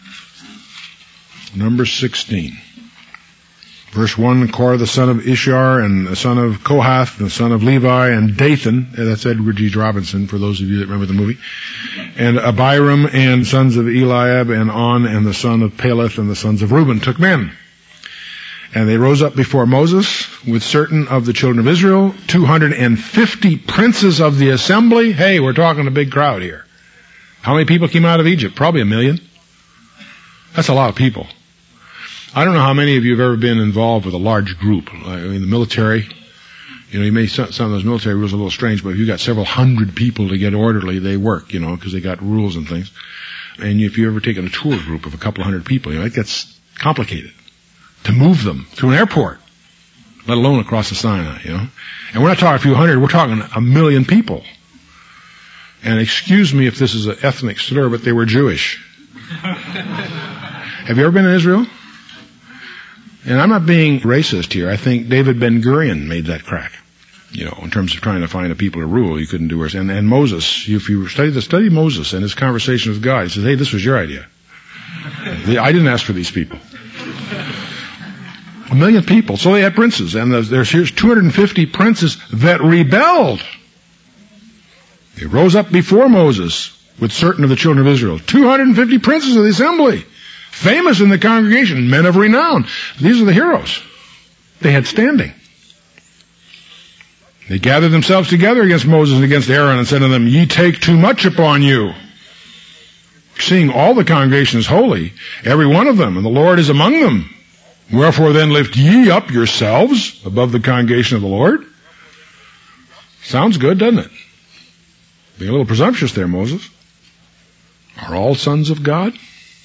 Number sixteen. Verse one, Korah the son of Ishar and the son of Kohath, the son of Levi, and Dathan, that's Edward G. Robinson, for those of you that remember the movie, and Abiram and sons of Eliab, and On and the son of Peleth and the sons of Reuben took men. And they rose up before Moses with certain of the children of Israel, two hundred fifty princes of the assembly. Hey, we're talking a big crowd here. How many people came out of Egypt? Probably a million. That's a lot of people. I don't know how many of you have ever been involved with a large group. I mean, the military, you know, you may, some of those military rules are a little strange, but if you've got several hundred people to get orderly, they work, you know, because they got rules and things. And if you've ever taken a tour group of a couple hundred people, you know, it gets complicated to move them through an airport, let alone across the Sinai, you know. And we're not talking a few hundred, we're talking a million people. And excuse me if this is an ethnic slur, but they were Jewish. Have you ever been in Israel? And I'm not being racist here. I think David Ben-Gurion made that crack. You know, in terms of trying to find a people to rule, you couldn't do worse. And, and Moses, if you study the study Moses and his conversation with God, he says, hey, this was your idea. I didn't ask for these people. A million people. So they had princes. And there's here's two hundred fifty princes that rebelled. They rose up before Moses with certain of the children of Israel. two hundred fifty princes of the assembly. Famous in the congregation, men of renown. These are the heroes. They had standing. They gathered themselves together against Moses and against Aaron and said to them, ye take too much upon you. Seeing all the congregation is holy, every one of them, and the Lord is among them. Wherefore then lift ye up yourselves above the congregation of the Lord. Sounds good, doesn't it? Being a little presumptuous there, Moses. Are all sons of God?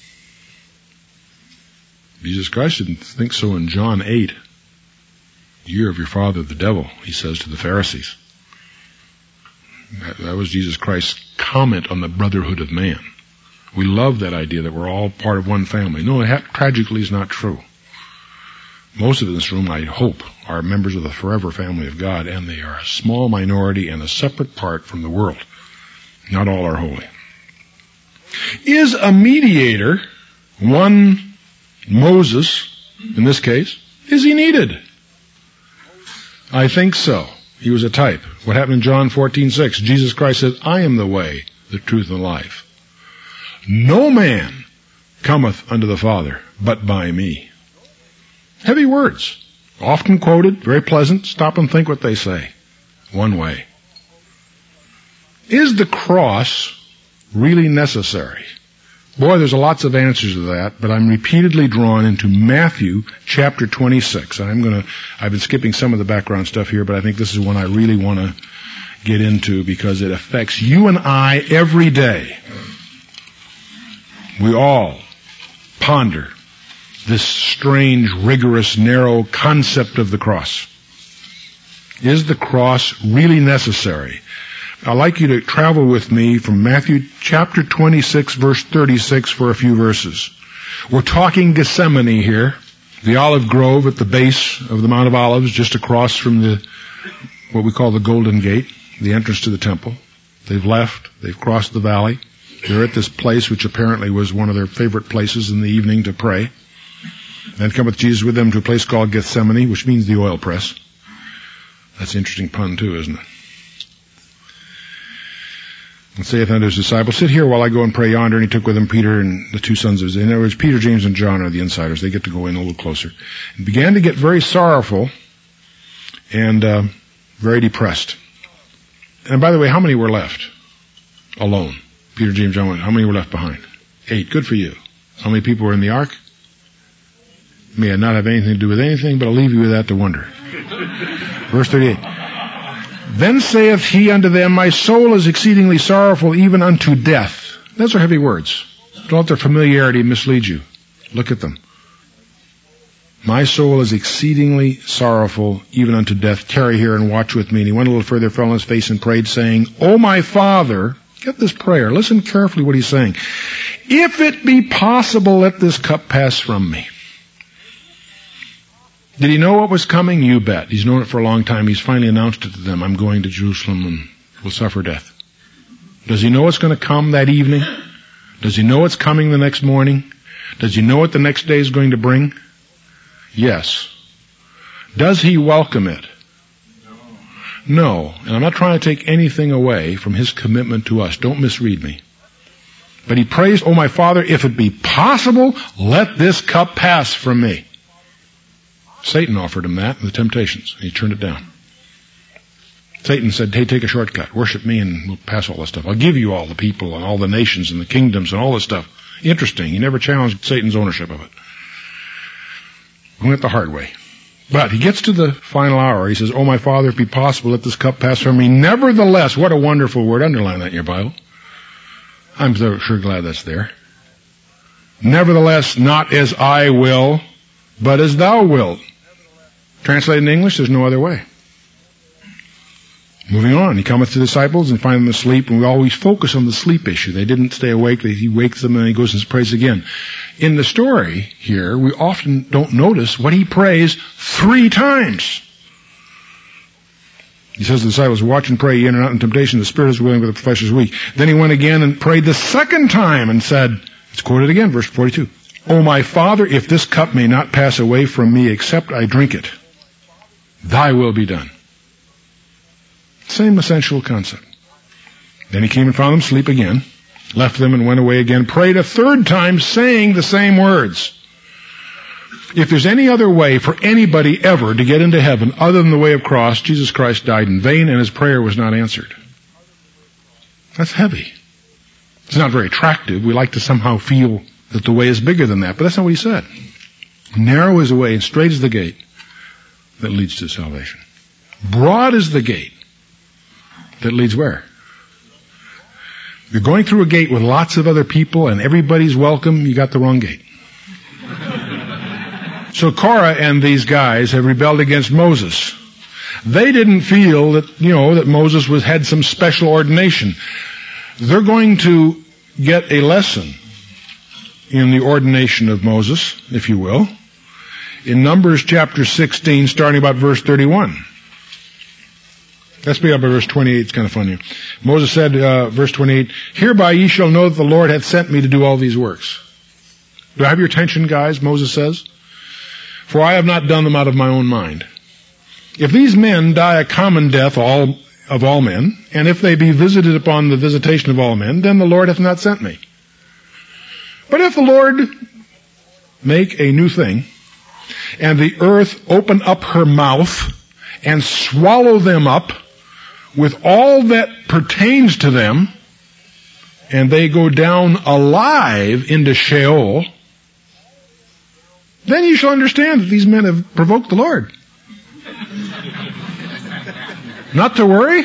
Jesus Christ didn't think so in John eight. Year of your father the devil, he says to the Pharisees. That, that was Jesus Christ's comment on the brotherhood of man. We love that idea that we're all part of one family. No, it tragically is not true. Most of this room, I hope, are members of the forever family of God, and they are a small minority and a separate part from the world. Not all are holy. Is a mediator, one Moses, in this case, is he needed? I think so. He was a type. What happened in John fourteen six? Jesus Christ says, I am the way, the truth, and the life. No man cometh unto the Father but by me. Heavy words. Often quoted, very pleasant. Stop and think what they say. One way. Is the cross really necessary? Boy, there's lots of answers to that, but I'm repeatedly drawn into Matthew chapter twenty-six. I'm gonna, I've been skipping some of the background stuff here, but I think this is one I really want to get into because it affects you and I every day. We all ponder this strange, rigorous, narrow concept of the cross. Is the cross really necessary? I'd like you to travel with me from Matthew chapter twenty-six, verse thirty-six for a few verses. We're talking Gethsemane here, the olive grove at the base of the Mount of Olives, just across from the what we call the Golden Gate, the entrance to the temple. They've left. They've crossed the valley. They're at this place, which apparently was one of their favorite places in the evening to pray. Then cometh Jesus with them to a place called Gethsemane, which means the oil press. That's an interesting pun too, isn't it? And saith unto his disciples, sit here while I go and pray yonder. And he took with him Peter and the two sons of his. In other words, Peter, James, and John are the insiders. They get to go in a little closer. And began to get very sorrowful and uh, very depressed. And by the way, how many were left alone? Peter, James, John, how many were left behind? Eight. Good for you. How many people were in the ark? May not have anything to do with anything, but I'll leave you with that to wonder. Verse thirty-eight. Then saith he unto them, my soul is exceedingly sorrowful, even unto death. Those are heavy words. Don't let their familiarity mislead you. Look at them. My soul is exceedingly sorrowful, even unto death. Tarry here and watch with me. And he went a little further, fell on his face and prayed, saying, O my Father, get this prayer. Listen carefully what he's saying. If it be possible, let this cup pass from me. Did he know what was coming? You bet. He's known it for a long time. He's finally announced it to them. I'm going to Jerusalem and will suffer death. Does he know it's going to come that evening? Does he know it's coming the next morning? Does he know what the next day is going to bring? Yes. Does he welcome it? No. And I'm not trying to take anything away from his commitment to us. Don't misread me. But he prays, O my Father, if it be possible, let this cup pass from me. Satan offered him that in the temptations. And he turned it down. Satan said, hey, take a shortcut. Worship me and we'll pass all this stuff. I'll give you all the people and all the nations and the kingdoms and all this stuff. Interesting. He never challenged Satan's ownership of it. He went the hard way. But he gets to the final hour. He says, Oh, my Father, if it be possible, let this cup pass from me. Nevertheless, what a wonderful word. Underline that in your Bible. I'm so sure glad that's there. Nevertheless, not as I will, but as thou wilt. Translated in English, there's no other way. Moving on, he cometh to the disciples and find them asleep, and we always focus on the sleep issue. They didn't stay awake. He wakes them and he goes and prays again. In the story here, we often don't notice what he prays three times. He says to the disciples, watch and pray, ye enter not in temptation. The spirit is willing, but the flesh is weak. Then he went again and prayed the second time and said, it's quoted again, verse forty-two. O my Father, if this cup may not pass away from me except I drink it, thy will be done. Same essential concept. Then he came and found them asleep again, left them and went away again, prayed a third time, saying the same words. If there's any other way for anybody ever to get into heaven other than the way of cross, Jesus Christ died in vain and his prayer was not answered. That's heavy. It's not very attractive. We like to somehow feel that the way is bigger than that, but that's not what he said. Narrow is the way and straight is the gate that leads to salvation. Broad is the gate that leads where? If you're going through a gate with lots of other people and everybody's welcome, you got the wrong gate. So Korah and these guys have rebelled against Moses. They didn't feel that, you know, that Moses was had some special ordination. They're going to get a lesson in the ordination of Moses, if you will, in Numbers chapter sixteen, starting about verse thirty-one. Let's pick up at verse twenty-eight. It's kind of funny. Moses said, uh, verse twenty-eight, hereby ye shall know that the Lord hath sent me to do all these works. Do I have your attention, guys? Moses says. For I have not done them out of my own mind. If these men die a common death all of all men, and if they be visited upon the visitation of all men, then the Lord hath not sent me. But if the Lord make a new thing, and the earth open up her mouth, and swallow them up, with all that pertains to them, and they go down alive into Sheol, then you shall understand that these men have provoked the Lord. Not to worry.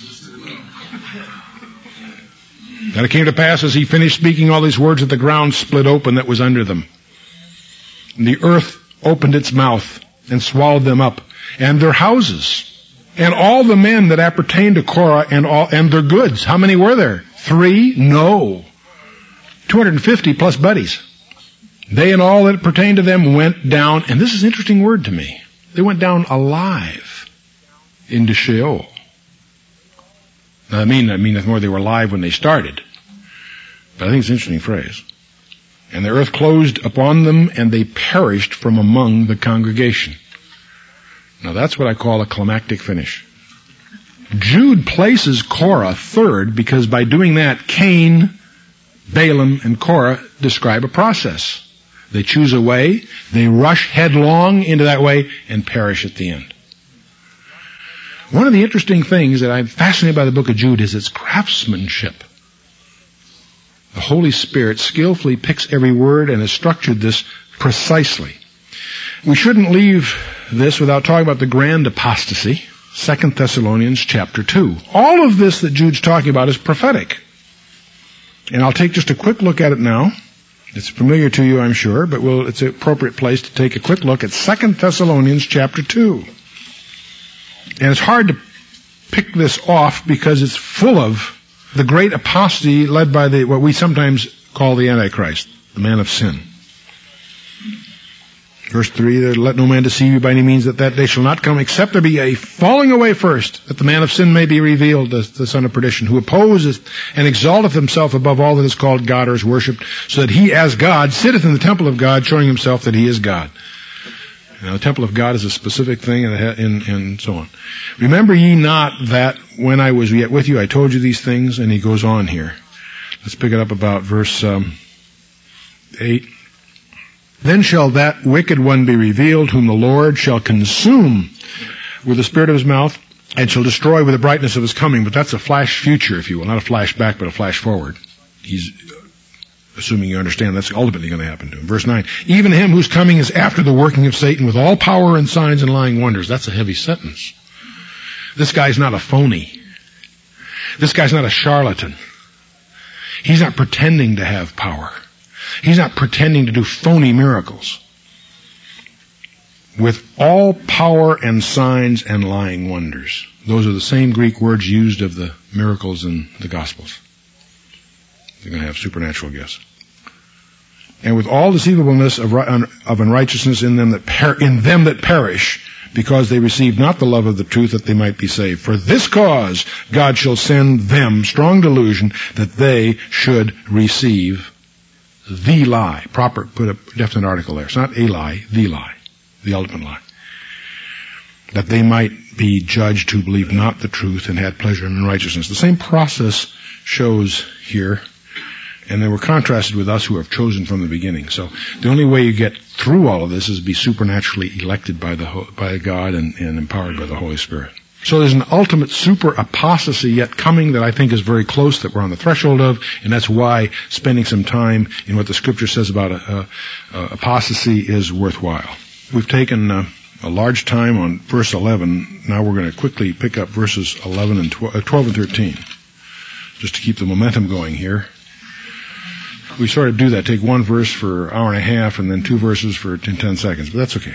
And it came to pass as he finished speaking all these words that the ground split open that was under them. And the earth opened its mouth and swallowed them up, and their houses, and all the men that appertained to Korah and all, and their goods. How many were there? Three? No. two hundred fifty plus buddies. They and all that pertained to them went down, and this is an interesting word to me. They went down alive into Sheol. Now, I mean, I mean, nothing more they were alive when they started. But I think it's an interesting phrase. And the earth closed upon them, and they perished from among the congregation. Now that's what I call a climactic finish. Jude places Korah third because by doing that, Cain, Balaam, and Korah describe a process. They choose a way, they rush headlong into that way, and perish at the end. One of the interesting things that I'm fascinated by the book of Jude is its craftsmanship. The Holy Spirit skillfully picks every word and has structured this precisely. We shouldn't leave this without talking about the grand apostasy, Second Thessalonians chapter two. All of this that Jude's talking about is prophetic. And I'll take just a quick look at it now. It's familiar to you, I'm sure, but we'll, it's an appropriate place to take a quick look at Second Thessalonians chapter two. And it's hard to pick this off because it's full of the great apostasy led by the what we sometimes call the Antichrist, the man of sin. Verse three, let no man deceive you by any means, that that day shall not come, except there be a falling away first, that the man of sin may be revealed, the, the son of perdition, who opposes and exalteth himself above all that is called God or is worshipped, so that he as God sitteth in the temple of God, showing himself that he is God. Now, the temple of God is a specific thing, and, and, and so on. Remember ye not that when I was yet with you, I told you these things, and he goes on here. Let's pick it up about verse um, eight. Then shall that wicked one be revealed, whom the Lord shall consume with the spirit of his mouth, and shall destroy with the brightness of his coming. But that's a flash future, if you will. Not a flash back, but a flash forward. He's assuming you understand that's ultimately going to happen to him. Verse nine, even him whose coming is after the working of Satan with all power and signs and lying wonders. That's a heavy sentence. This guy's not a phony. This guy's not a charlatan. He's not pretending to have power. He's not pretending to do phony miracles. With all power and signs and lying wonders. Those are the same Greek words used of the miracles in the Gospels. They're going to have supernatural gifts. And with all deceivableness of, of unrighteousness in them that per, in them that perish, because they received not the love of the truth that they might be saved. For this cause God shall send them strong delusion that they should receive the lie. Proper, put a definite article there. It's not a lie, the lie. The ultimate lie. That they might be judged who believed not the truth and had pleasure in unrighteousness. The same process shows here. And they were contrasted with us who have chosen from the beginning. So the only way you get through all of this is to be supernaturally elected by the by God and, and empowered by the Holy Spirit. So there's an ultimate super apostasy yet coming that I think is very close, that we're on the threshold of, and that's why spending some time in what the Scripture says about uh, uh, apostasy is worthwhile. We've taken uh, a large time on verse eleven. Now we're going to quickly pick up verses eleven and twelve, uh, twelve and thirteen, just to keep the momentum going here. We sort of do that, take one verse for an hour and a half and then two verses for ten seconds, but that's okay.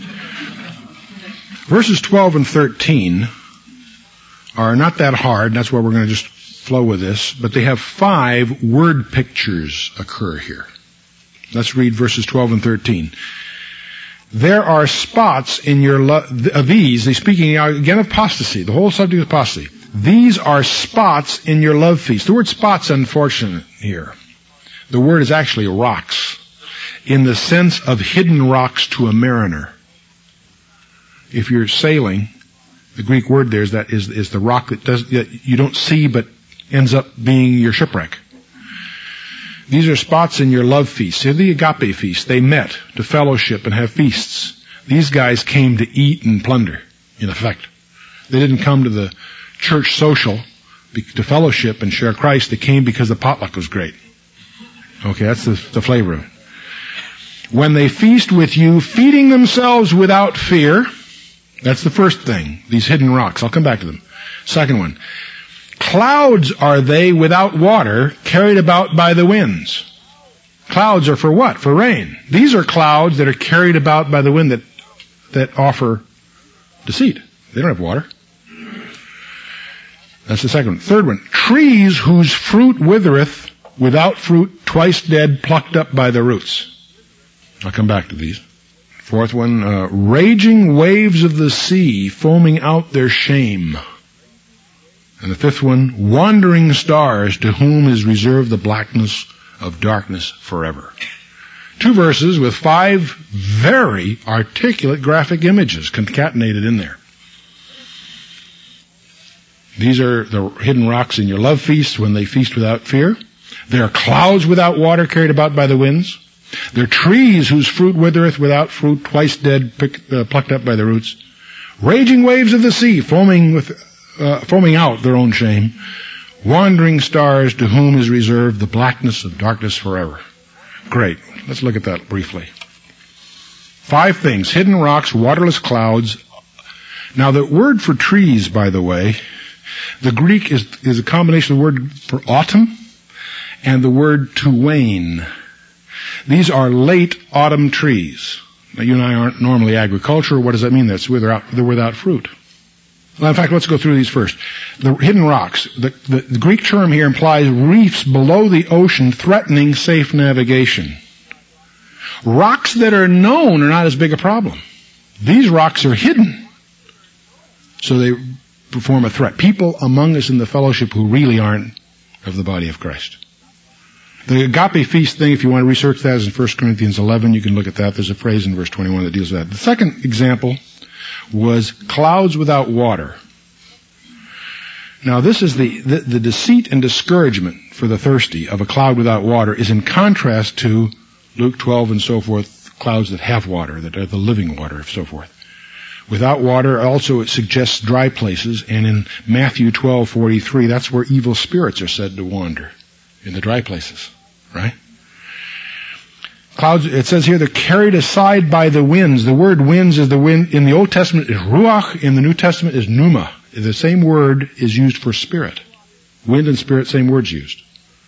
Verses twelve and thirteen are not that hard, that's why we're going to just flow with this, but they have five word pictures occur here. Let's read verses twelve and thirteen. There are spots in your love, of these, he's speaking again of apostasy, the whole subject of apostasy. These are spots in your love feast. The word spots, unfortunate here. The word is actually rocks, in the sense of hidden rocks to a mariner. If you're sailing, the Greek word there is that is, is the rock that does that you don't see but ends up being your shipwreck. These are spots in your love feast. In the agape feast, they met to fellowship and have feasts. These guys came to eat and plunder, in effect. They didn't come to the church social to fellowship and share Christ. They came because the potluck was great. Okay, that's the, the flavor of it. When they feast with you, feeding themselves without fear, that's the first thing, these hidden rocks. I'll come back to them. Second one, clouds are they without water, carried about by the winds. Clouds are for what? For rain. These are clouds that are carried about by the wind that, that offer deceit. They don't have water. That's the second one. Third one, trees whose fruit withereth, without fruit, twice dead, plucked up by the roots. I'll come back to these. Fourth one, uh, raging waves of the sea, foaming out their shame. And the fifth one, wandering stars, to whom is reserved the blackness of darkness forever. Two verses with five very articulate graphic images concatenated in there. These are the hidden rocks in your love feast when they feast without fear. There are clouds without water carried about by the winds. There are trees whose fruit withereth, without fruit, twice dead, pick, uh, plucked up by the roots. Raging waves of the sea, foaming with, uh, foaming out their own shame. Wandering stars, to whom is reserved the blackness of darkness forever. Great. Let's look at that briefly. Five things: hidden rocks, waterless clouds. Now, the word for trees, by the way, the Greek is, is a combination of the word for autumn and the word to wane. These are late autumn trees. Now, you and I aren't normally agricultural. What does that mean? That's without, they're without fruit. Well, in fact, let's go through these first. The hidden rocks. The, the, the Greek term here implies reefs below the ocean threatening safe navigation. Rocks that are known are not as big a problem. These rocks are hidden, so they perform a threat. People among us in the fellowship who really aren't of the body of Christ. The agape feast thing, if you want to research that, is in First Corinthians eleven. You can look at that. There's a phrase in verse twenty-one that deals with that. The second example was clouds without water. Now, this is the, the, the deceit and discouragement for the thirsty of a cloud without water is in contrast to Luke twelve and so forth, clouds that have water, that are the living water and so forth. Without water, also it suggests dry places, and in Matthew twelve forty-three, that's where evil spirits are said to wander, in the dry places, right? Clouds, it says here, they're carried aside by the winds. The word winds is the wind, in the Old Testament is ruach, in the New Testament is pneuma. The same word is used for spirit. Wind and spirit, same words used.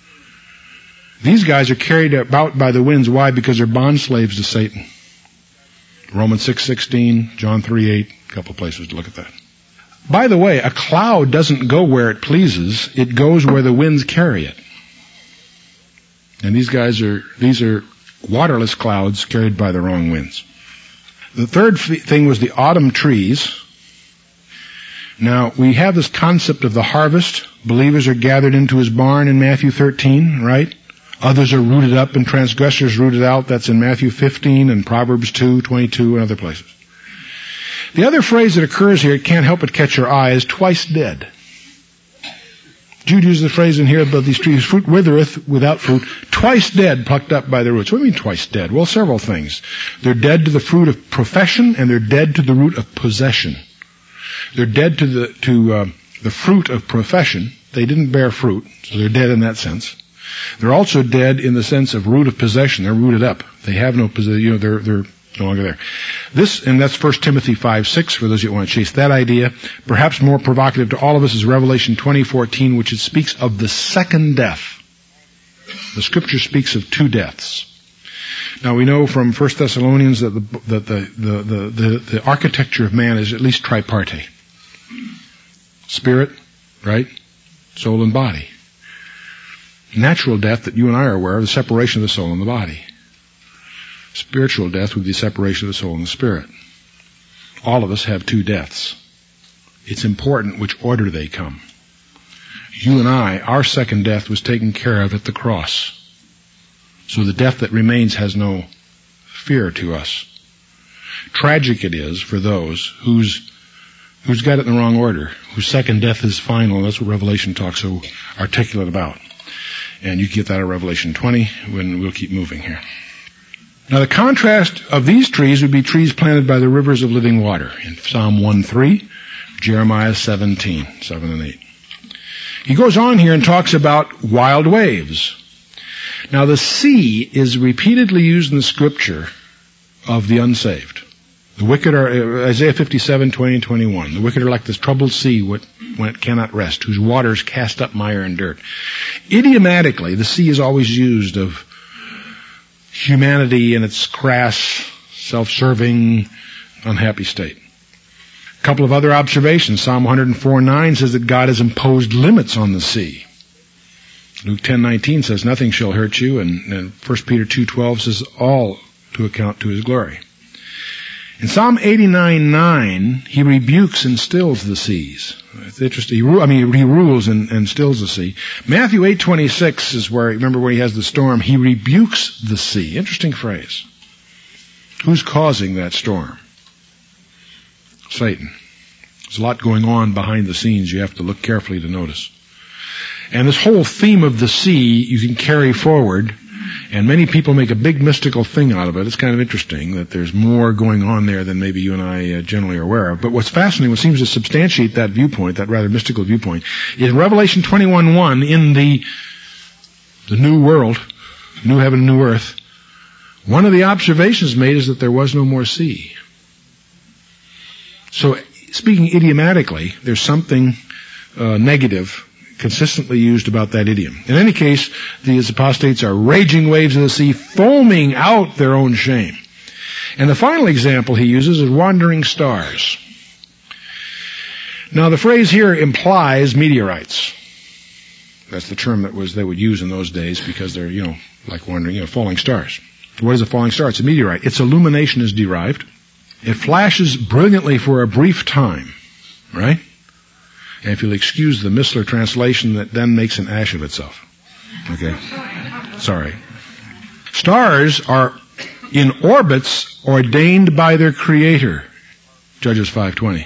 These guys are carried about by the winds. Why? Because they're bond slaves to Satan. Romans six sixteen, John three eight, a couple places to look at that. By the way, a cloud doesn't go where it pleases. It goes where the winds carry it. And these guys are, these are waterless clouds carried by the wrong winds. The third thing was the autumn trees. Now, we have this concept of the harvest. Believers are gathered into his barn in Matthew thirteen, right? Others are rooted up and transgressors rooted out. That's in Matthew fifteen and Proverbs two twenty-two and other places. The other phrase that occurs here, it can't help but catch your eye, is twice dead. Jude uses the phrase in here about these trees, fruit withereth without fruit, twice dead, plucked up by the roots. What do you mean twice dead? Well, several things. They're dead to the fruit of profession, and they're dead to the root of possession. They're dead to the to uh, the fruit of profession. They didn't bear fruit, so they're dead in that sense. They're also dead in the sense of root of possession. They're rooted up. They have no possession. You know, they're they're no longer there. This, and that's First Timothy five six for those who want to chase that idea. Perhaps more provocative to all of us is Revelation twenty fourteen, which it speaks of the second death. The Scripture speaks of two deaths. Now we know from First Thessalonians that the that the the the, the, the architecture of man is at least tripartite: spirit, right, soul, and body. Natural death that you and I are aware of, the separation of the soul and the body. Spiritual death would be the separation of the soul and the spirit. All of us have two deaths. It's important which order they come. You and I, our second death was taken care of at the cross. So the death that remains has no fear to us. Tragic it is for those whose who's got it in the wrong order, whose second death is final, and that's what Revelation talks so articulate about. And you get that in Revelation twenty when we'll keep moving here. Now the contrast of these trees would be trees planted by the rivers of living water in Psalm one three, Jeremiah seventeen, seven and eight. He goes on here and talks about wild waves. Now the sea is repeatedly used in the Scripture of the unsaved. The wicked are, Isaiah fifty-seven, twenty and twenty-one. The wicked are like this troubled sea when it cannot rest, whose waters cast up mire and dirt. Idiomatically, the sea is always used of humanity in its crass, self-serving, unhappy state. A couple of other observations. Psalm one oh four nine says that God has imposed limits on the sea. Luke ten nineteen says nothing shall hurt you, and, and First Peter two twelve says all to account to his glory. In Psalm eighty-nine nine, he rebukes and stills the seas. It's interesting. He, I mean, he rules and, and stills the sea. Matthew eight twenty-six is where, remember when he has the storm, he rebukes the sea. Interesting phrase. Who's causing that storm? Satan. There's a lot going on behind the scenes you have to look carefully to notice. And this whole theme of the sea you can carry forward, and many people make a big mystical thing out of it. It's kind of interesting that there's more going on there than maybe you and I uh, generally are aware of. But what's fascinating, what seems to substantiate that viewpoint, that rather mystical viewpoint, is Revelation twenty-one one, in the the new world, new heaven, new earth, one of the observations made is that there was no more sea. So, speaking idiomatically, there's something uh, negative consistently used about that idiom. In any case, these apostates are raging waves of the sea, foaming out their own shame. And the final example he uses is wandering stars. Now the phrase here implies meteorites. That's the term that was they would use in those days because they're, you know, like wandering, you know, falling stars. What is a falling star? It's a meteorite. Its illumination is derived. It flashes brilliantly for a brief time, right? And if you'll excuse the Missler translation, that then makes an ash of itself. Okay? Sorry. Stars are in orbits ordained by their Creator. Judges five twenty.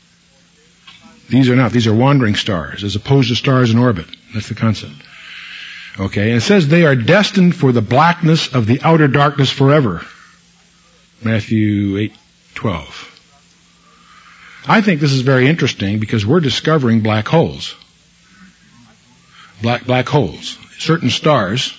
These are not. These are wandering stars, as opposed to stars in orbit. That's the concept. Okay, and it says they are destined for the blackness of the outer darkness forever. Matthew eight twelve. I think this is very interesting because we're discovering black holes. Black black holes. Certain stars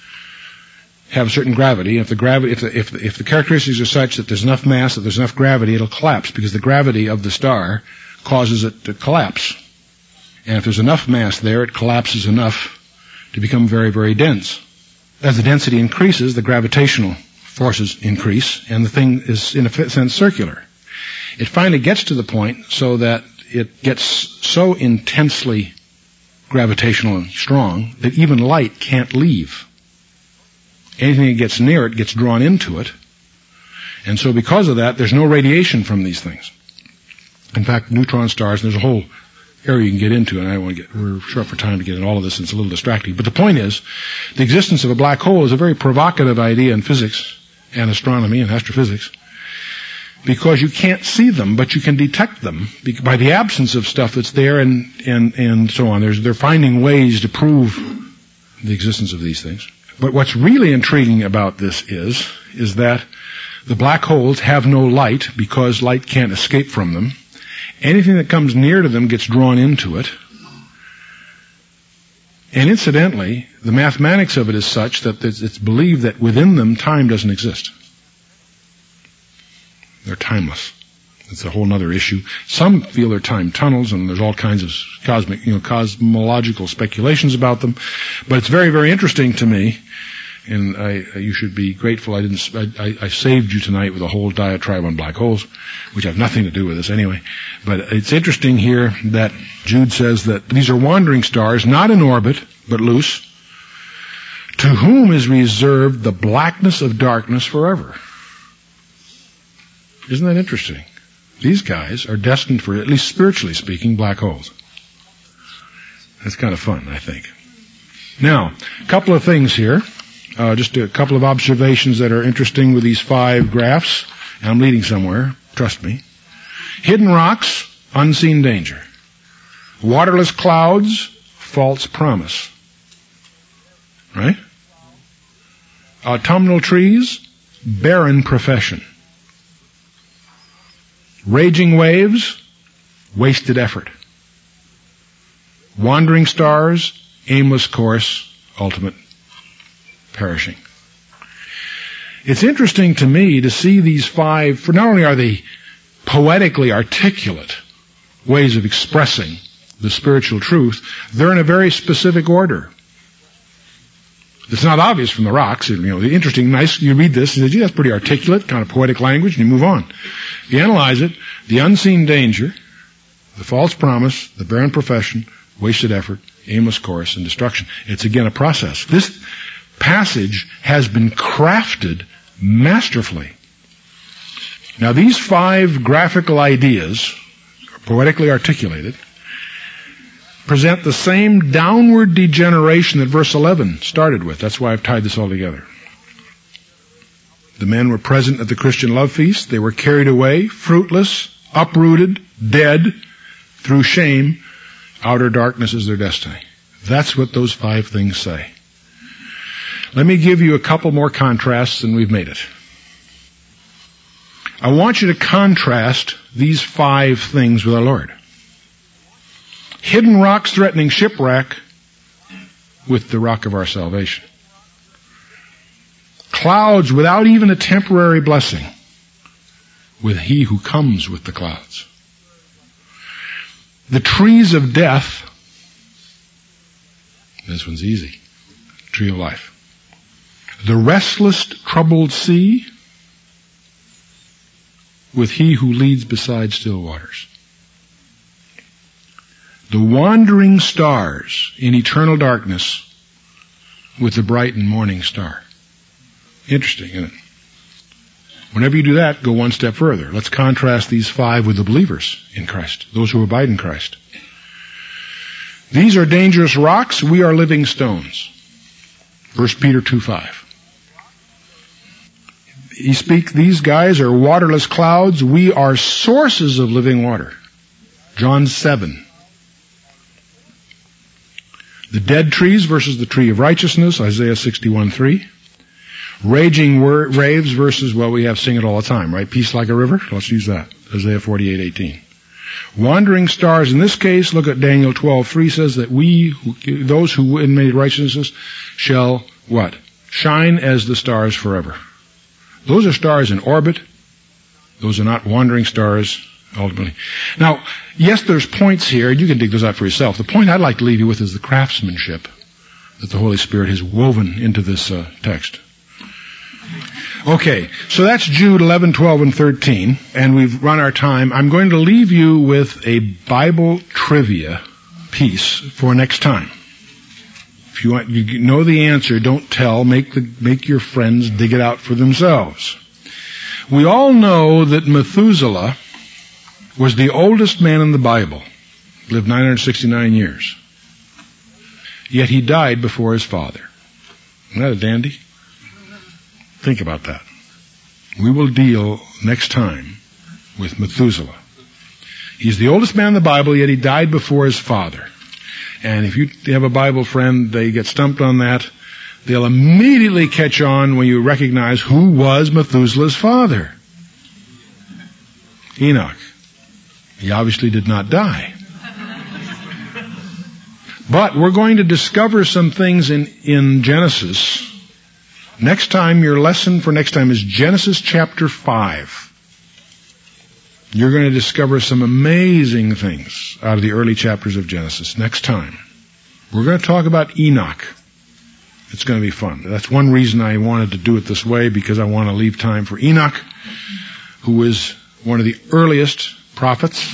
have a certain gravity. If the gravity, if the, if the, if the characteristics are such that there's enough mass, that there's enough gravity, it'll collapse because the gravity of the star causes it to collapse. And if there's enough mass there, it collapses enough to become very, very dense. As the density increases, the gravitational forces increase, and the thing is, in a sense, circular. It finally gets to the point so that it gets so intensely gravitational and strong that even light can't leave. Anything that gets near it gets drawn into it. And so because of that, there's no radiation from these things. In fact, neutron stars, there's a whole area you can get into, and I don't want to get, we're short for time to get into all of this, and it's a little distracting. But the point is, the existence of a black hole is a very provocative idea in physics and astronomy and astrophysics, because you can't see them, but you can detect them by the absence of stuff that's there, and, and, and so on. There's, they're finding ways to prove the existence of these things. But what's really intriguing about this is, is that the black holes have no light because light can't escape from them. Anything that comes near to them gets drawn into it. And incidentally, the mathematics of it is such that it's believed that within them time doesn't exist. They're timeless. It's a whole other issue. Some feel they're time tunnels, and there's all kinds of cosmic, you know, cosmological speculations about them. But it's very, very interesting to me. And I, you should be grateful I didn't, I, I saved you tonight with a whole diatribe on black holes, which have nothing to do with this anyway. But it's interesting here that Jude says that these are wandering stars, not in orbit, but loose, to whom is reserved the blackness of darkness forever. Isn't that interesting? These guys are destined for, at least spiritually speaking, black holes. That's kind of fun, I think. Now, a couple of things here. Uh, just a couple of observations that are interesting with these five graphs. And I'm leading somewhere, trust me. Hidden rocks, unseen danger. Waterless clouds, false promise. Right? Autumnal trees, barren profession. Raging waves, wasted effort. Wandering stars, aimless course, ultimate perishing. It's interesting to me to see these five, for not only are they poetically articulate ways of expressing the spiritual truth, they're in a very specific order. It's not obvious from the rocks. You know, the interesting, nice, you read this, and you say, gee, that's pretty articulate, kind of poetic language, and you move on. If you analyze it, the unseen danger, the false promise, the barren profession, wasted effort, aimless course, and destruction. It's again a process. This passage has been crafted masterfully. Now these five graphical ideas, poetically articulated, present the same downward degeneration that verse eleven started with. That's why I've tied this all together. The men were present at the Christian love feast. They were carried away, fruitless, uprooted, dead, through shame. Outer darkness is their destiny. That's what those five things say. Let me give you a couple more contrasts and we've made it. I want you to contrast these five things with our Lord. Hidden rocks threatening shipwreck with the rock of our salvation. Clouds without even a temporary blessing with he who comes with the clouds. The trees of death This one's easy. Tree of life. The restless, troubled sea with he who leads beside still waters. The wandering stars in eternal darkness with the bright and morning star. Interesting, isn't it? Whenever you do that, go one step further. Let's contrast these five with the believers in Christ, those who abide in Christ. These are dangerous rocks, we are living stones. First Peter two five. He speaks, these guys are waterless clouds, we are sources of living water. John seven. The dead trees versus the tree of righteousness, Isaiah sixty-one three. Raging waves versus, well, we have sing it all the time, right? Peace like a river. Let's use that. Isaiah forty-eight eighteen. Wandering stars, in this case, look at Daniel twelve three says that we, those who in made righteousness, shall, what? Shine as the stars forever. Those are stars in orbit. Those are not wandering stars, ultimately. Now, yes, there's points here. You can dig those out for yourself. The point I'd like to leave you with is the craftsmanship that the Holy Spirit has woven into this uh, text. Okay, so that's Jude eleven, twelve, and thirteen, and we've run our time. I'm going to leave you with a Bible trivia piece for next time. If you want, you know the answer, don't tell. Make the, make your friends dig it out for themselves. We all know that Methuselah was the oldest man in the Bible, lived nine hundred sixty-nine years. Yet he died before his father. Isn't that a dandy? Think about that. We will deal next time with Methuselah. He's the oldest man in the Bible, yet he died before his father. And if you have a Bible friend, they get stumped on that, they'll immediately catch on when you recognize who was Methuselah's father. Enoch. He obviously did not die. But we're going to discover some things in, in Genesis. Next time, your lesson for next time is Genesis chapter five. You're going to discover some amazing things out of the early chapters of Genesis next time. We're going to talk about Enoch. It's going to be fun. That's one reason I wanted to do it this way, because I want to leave time for Enoch, who is one of the earliest prophets.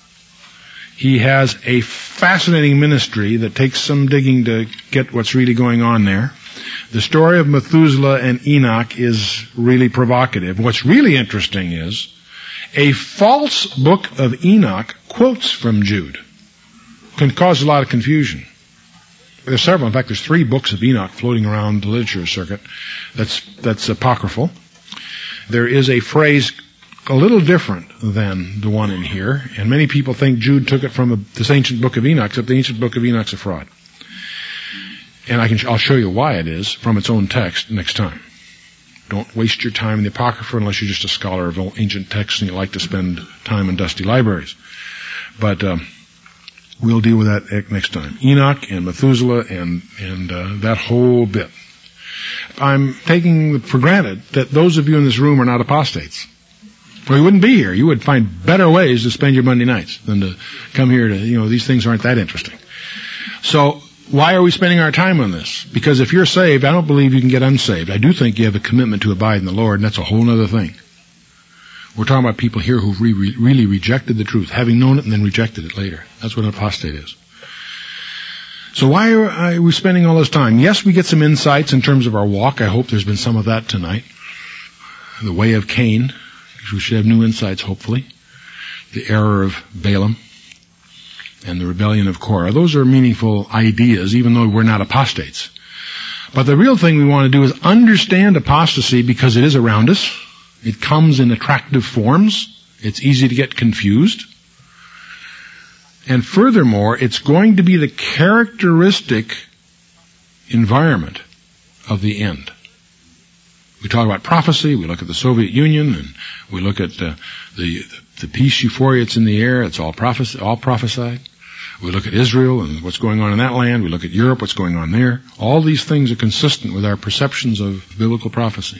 He has a fascinating ministry that takes some digging to get what's really going on there. The story of Methuselah and Enoch is really provocative. What's really interesting is a false book of Enoch quotes from Jude. Can cause a lot of confusion. There's several. In fact, there's three books of Enoch floating around the literature circuit that's, that's apocryphal. There is a phrase a little different than the one in here, and many people think Jude took it from a, this ancient book of Enoch, except the ancient book of Enoch's a fraud. And I can, I'll show you why it is from its own text next time. Don't waste your time in the Apocrypha unless you're just a scholar of ancient texts and you like to spend time in dusty libraries. But um, we'll deal with that next time. Enoch and Methuselah and, and uh, that whole bit. I'm taking for granted that those of you in this room are not apostates. Well, you wouldn't be here. You would find better ways to spend your Monday nights than to come here to, you know, these things aren't that interesting. So, why are we spending our time on this? Because if you're saved, I don't believe you can get unsaved. I do think you have a commitment to abide in the Lord, and that's a whole other thing. We're talking about people here who re- really rejected the truth, having known it and then rejected it later. That's what an apostate is. So why are we spending all this time? Yes, we get some insights in terms of our walk. I hope there's been some of that tonight. The way of Cain. We should have new insights, hopefully. The error of Balaam. And the rebellion of Korah. Those are meaningful ideas, even though we're not apostates. But the real thing we want to do is understand apostasy because it is around us. It comes in attractive forms. It's easy to get confused. And furthermore, it's going to be the characteristic environment of the end. We talk about prophecy, we look at the Soviet Union, and we look at uh, the, the peace euphoria that's in the air. It's all, prophes- all prophesied. We look at Israel and what's going on in that land. We look at Europe, what's going on there. All these things are consistent with our perceptions of biblical prophecy.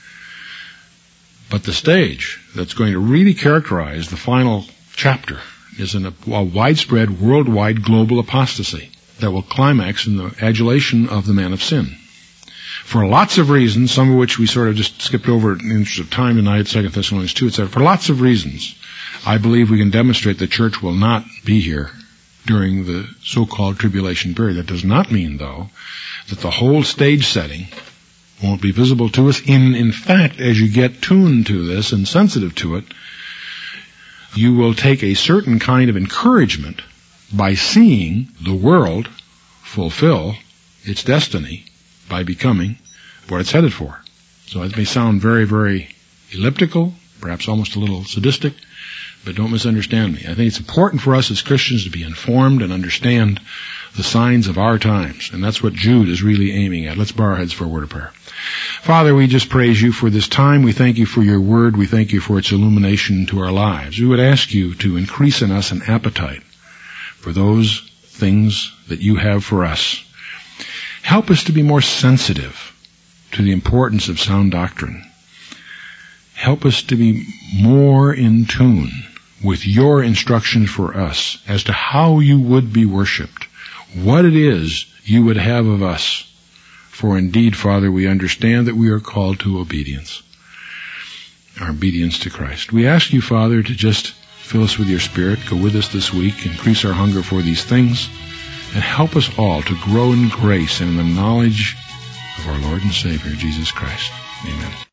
But the stage that's going to really characterize the final chapter is in a, a widespread, worldwide, global apostasy. that will climax in the adulation of the man of sin. For lots of reasons, some of which we sort of just skipped over in the interest of time tonight, Second Thessalonians two, et cetera. For lots of reasons, I believe we can demonstrate the church will not be here during the so-called tribulation period. That does not mean, though, that the whole stage setting won't be visible to us. In, in fact, as you get tuned to this and sensitive to it, you will take a certain kind of encouragement by seeing the world fulfill its destiny by becoming what it's headed for. So it may sound very, very elliptical, perhaps almost a little sadistic, but don't misunderstand me. I think it's important for us as Christians to be informed and understand the signs of our times, and that's what Jude is really aiming at. Let's bow our heads for a word of prayer. Father, we just praise you for this time. We thank you for your word. We thank you for its illumination to our lives. We would ask you to increase in us an appetite for those things that you have for us. Help us to be more sensitive to the importance of sound doctrine. Help us to be more in tune with your instructions for us as to how you would be worshipped, what it is you would have of us. For indeed, Father, we understand that we are called to obedience, our obedience to Christ. We ask you, Father, to just fill us with your Spirit, go with us this week, increase our hunger for these things, and help us all to grow in grace and in the knowledge of our Lord and Savior, Jesus Christ. Amen.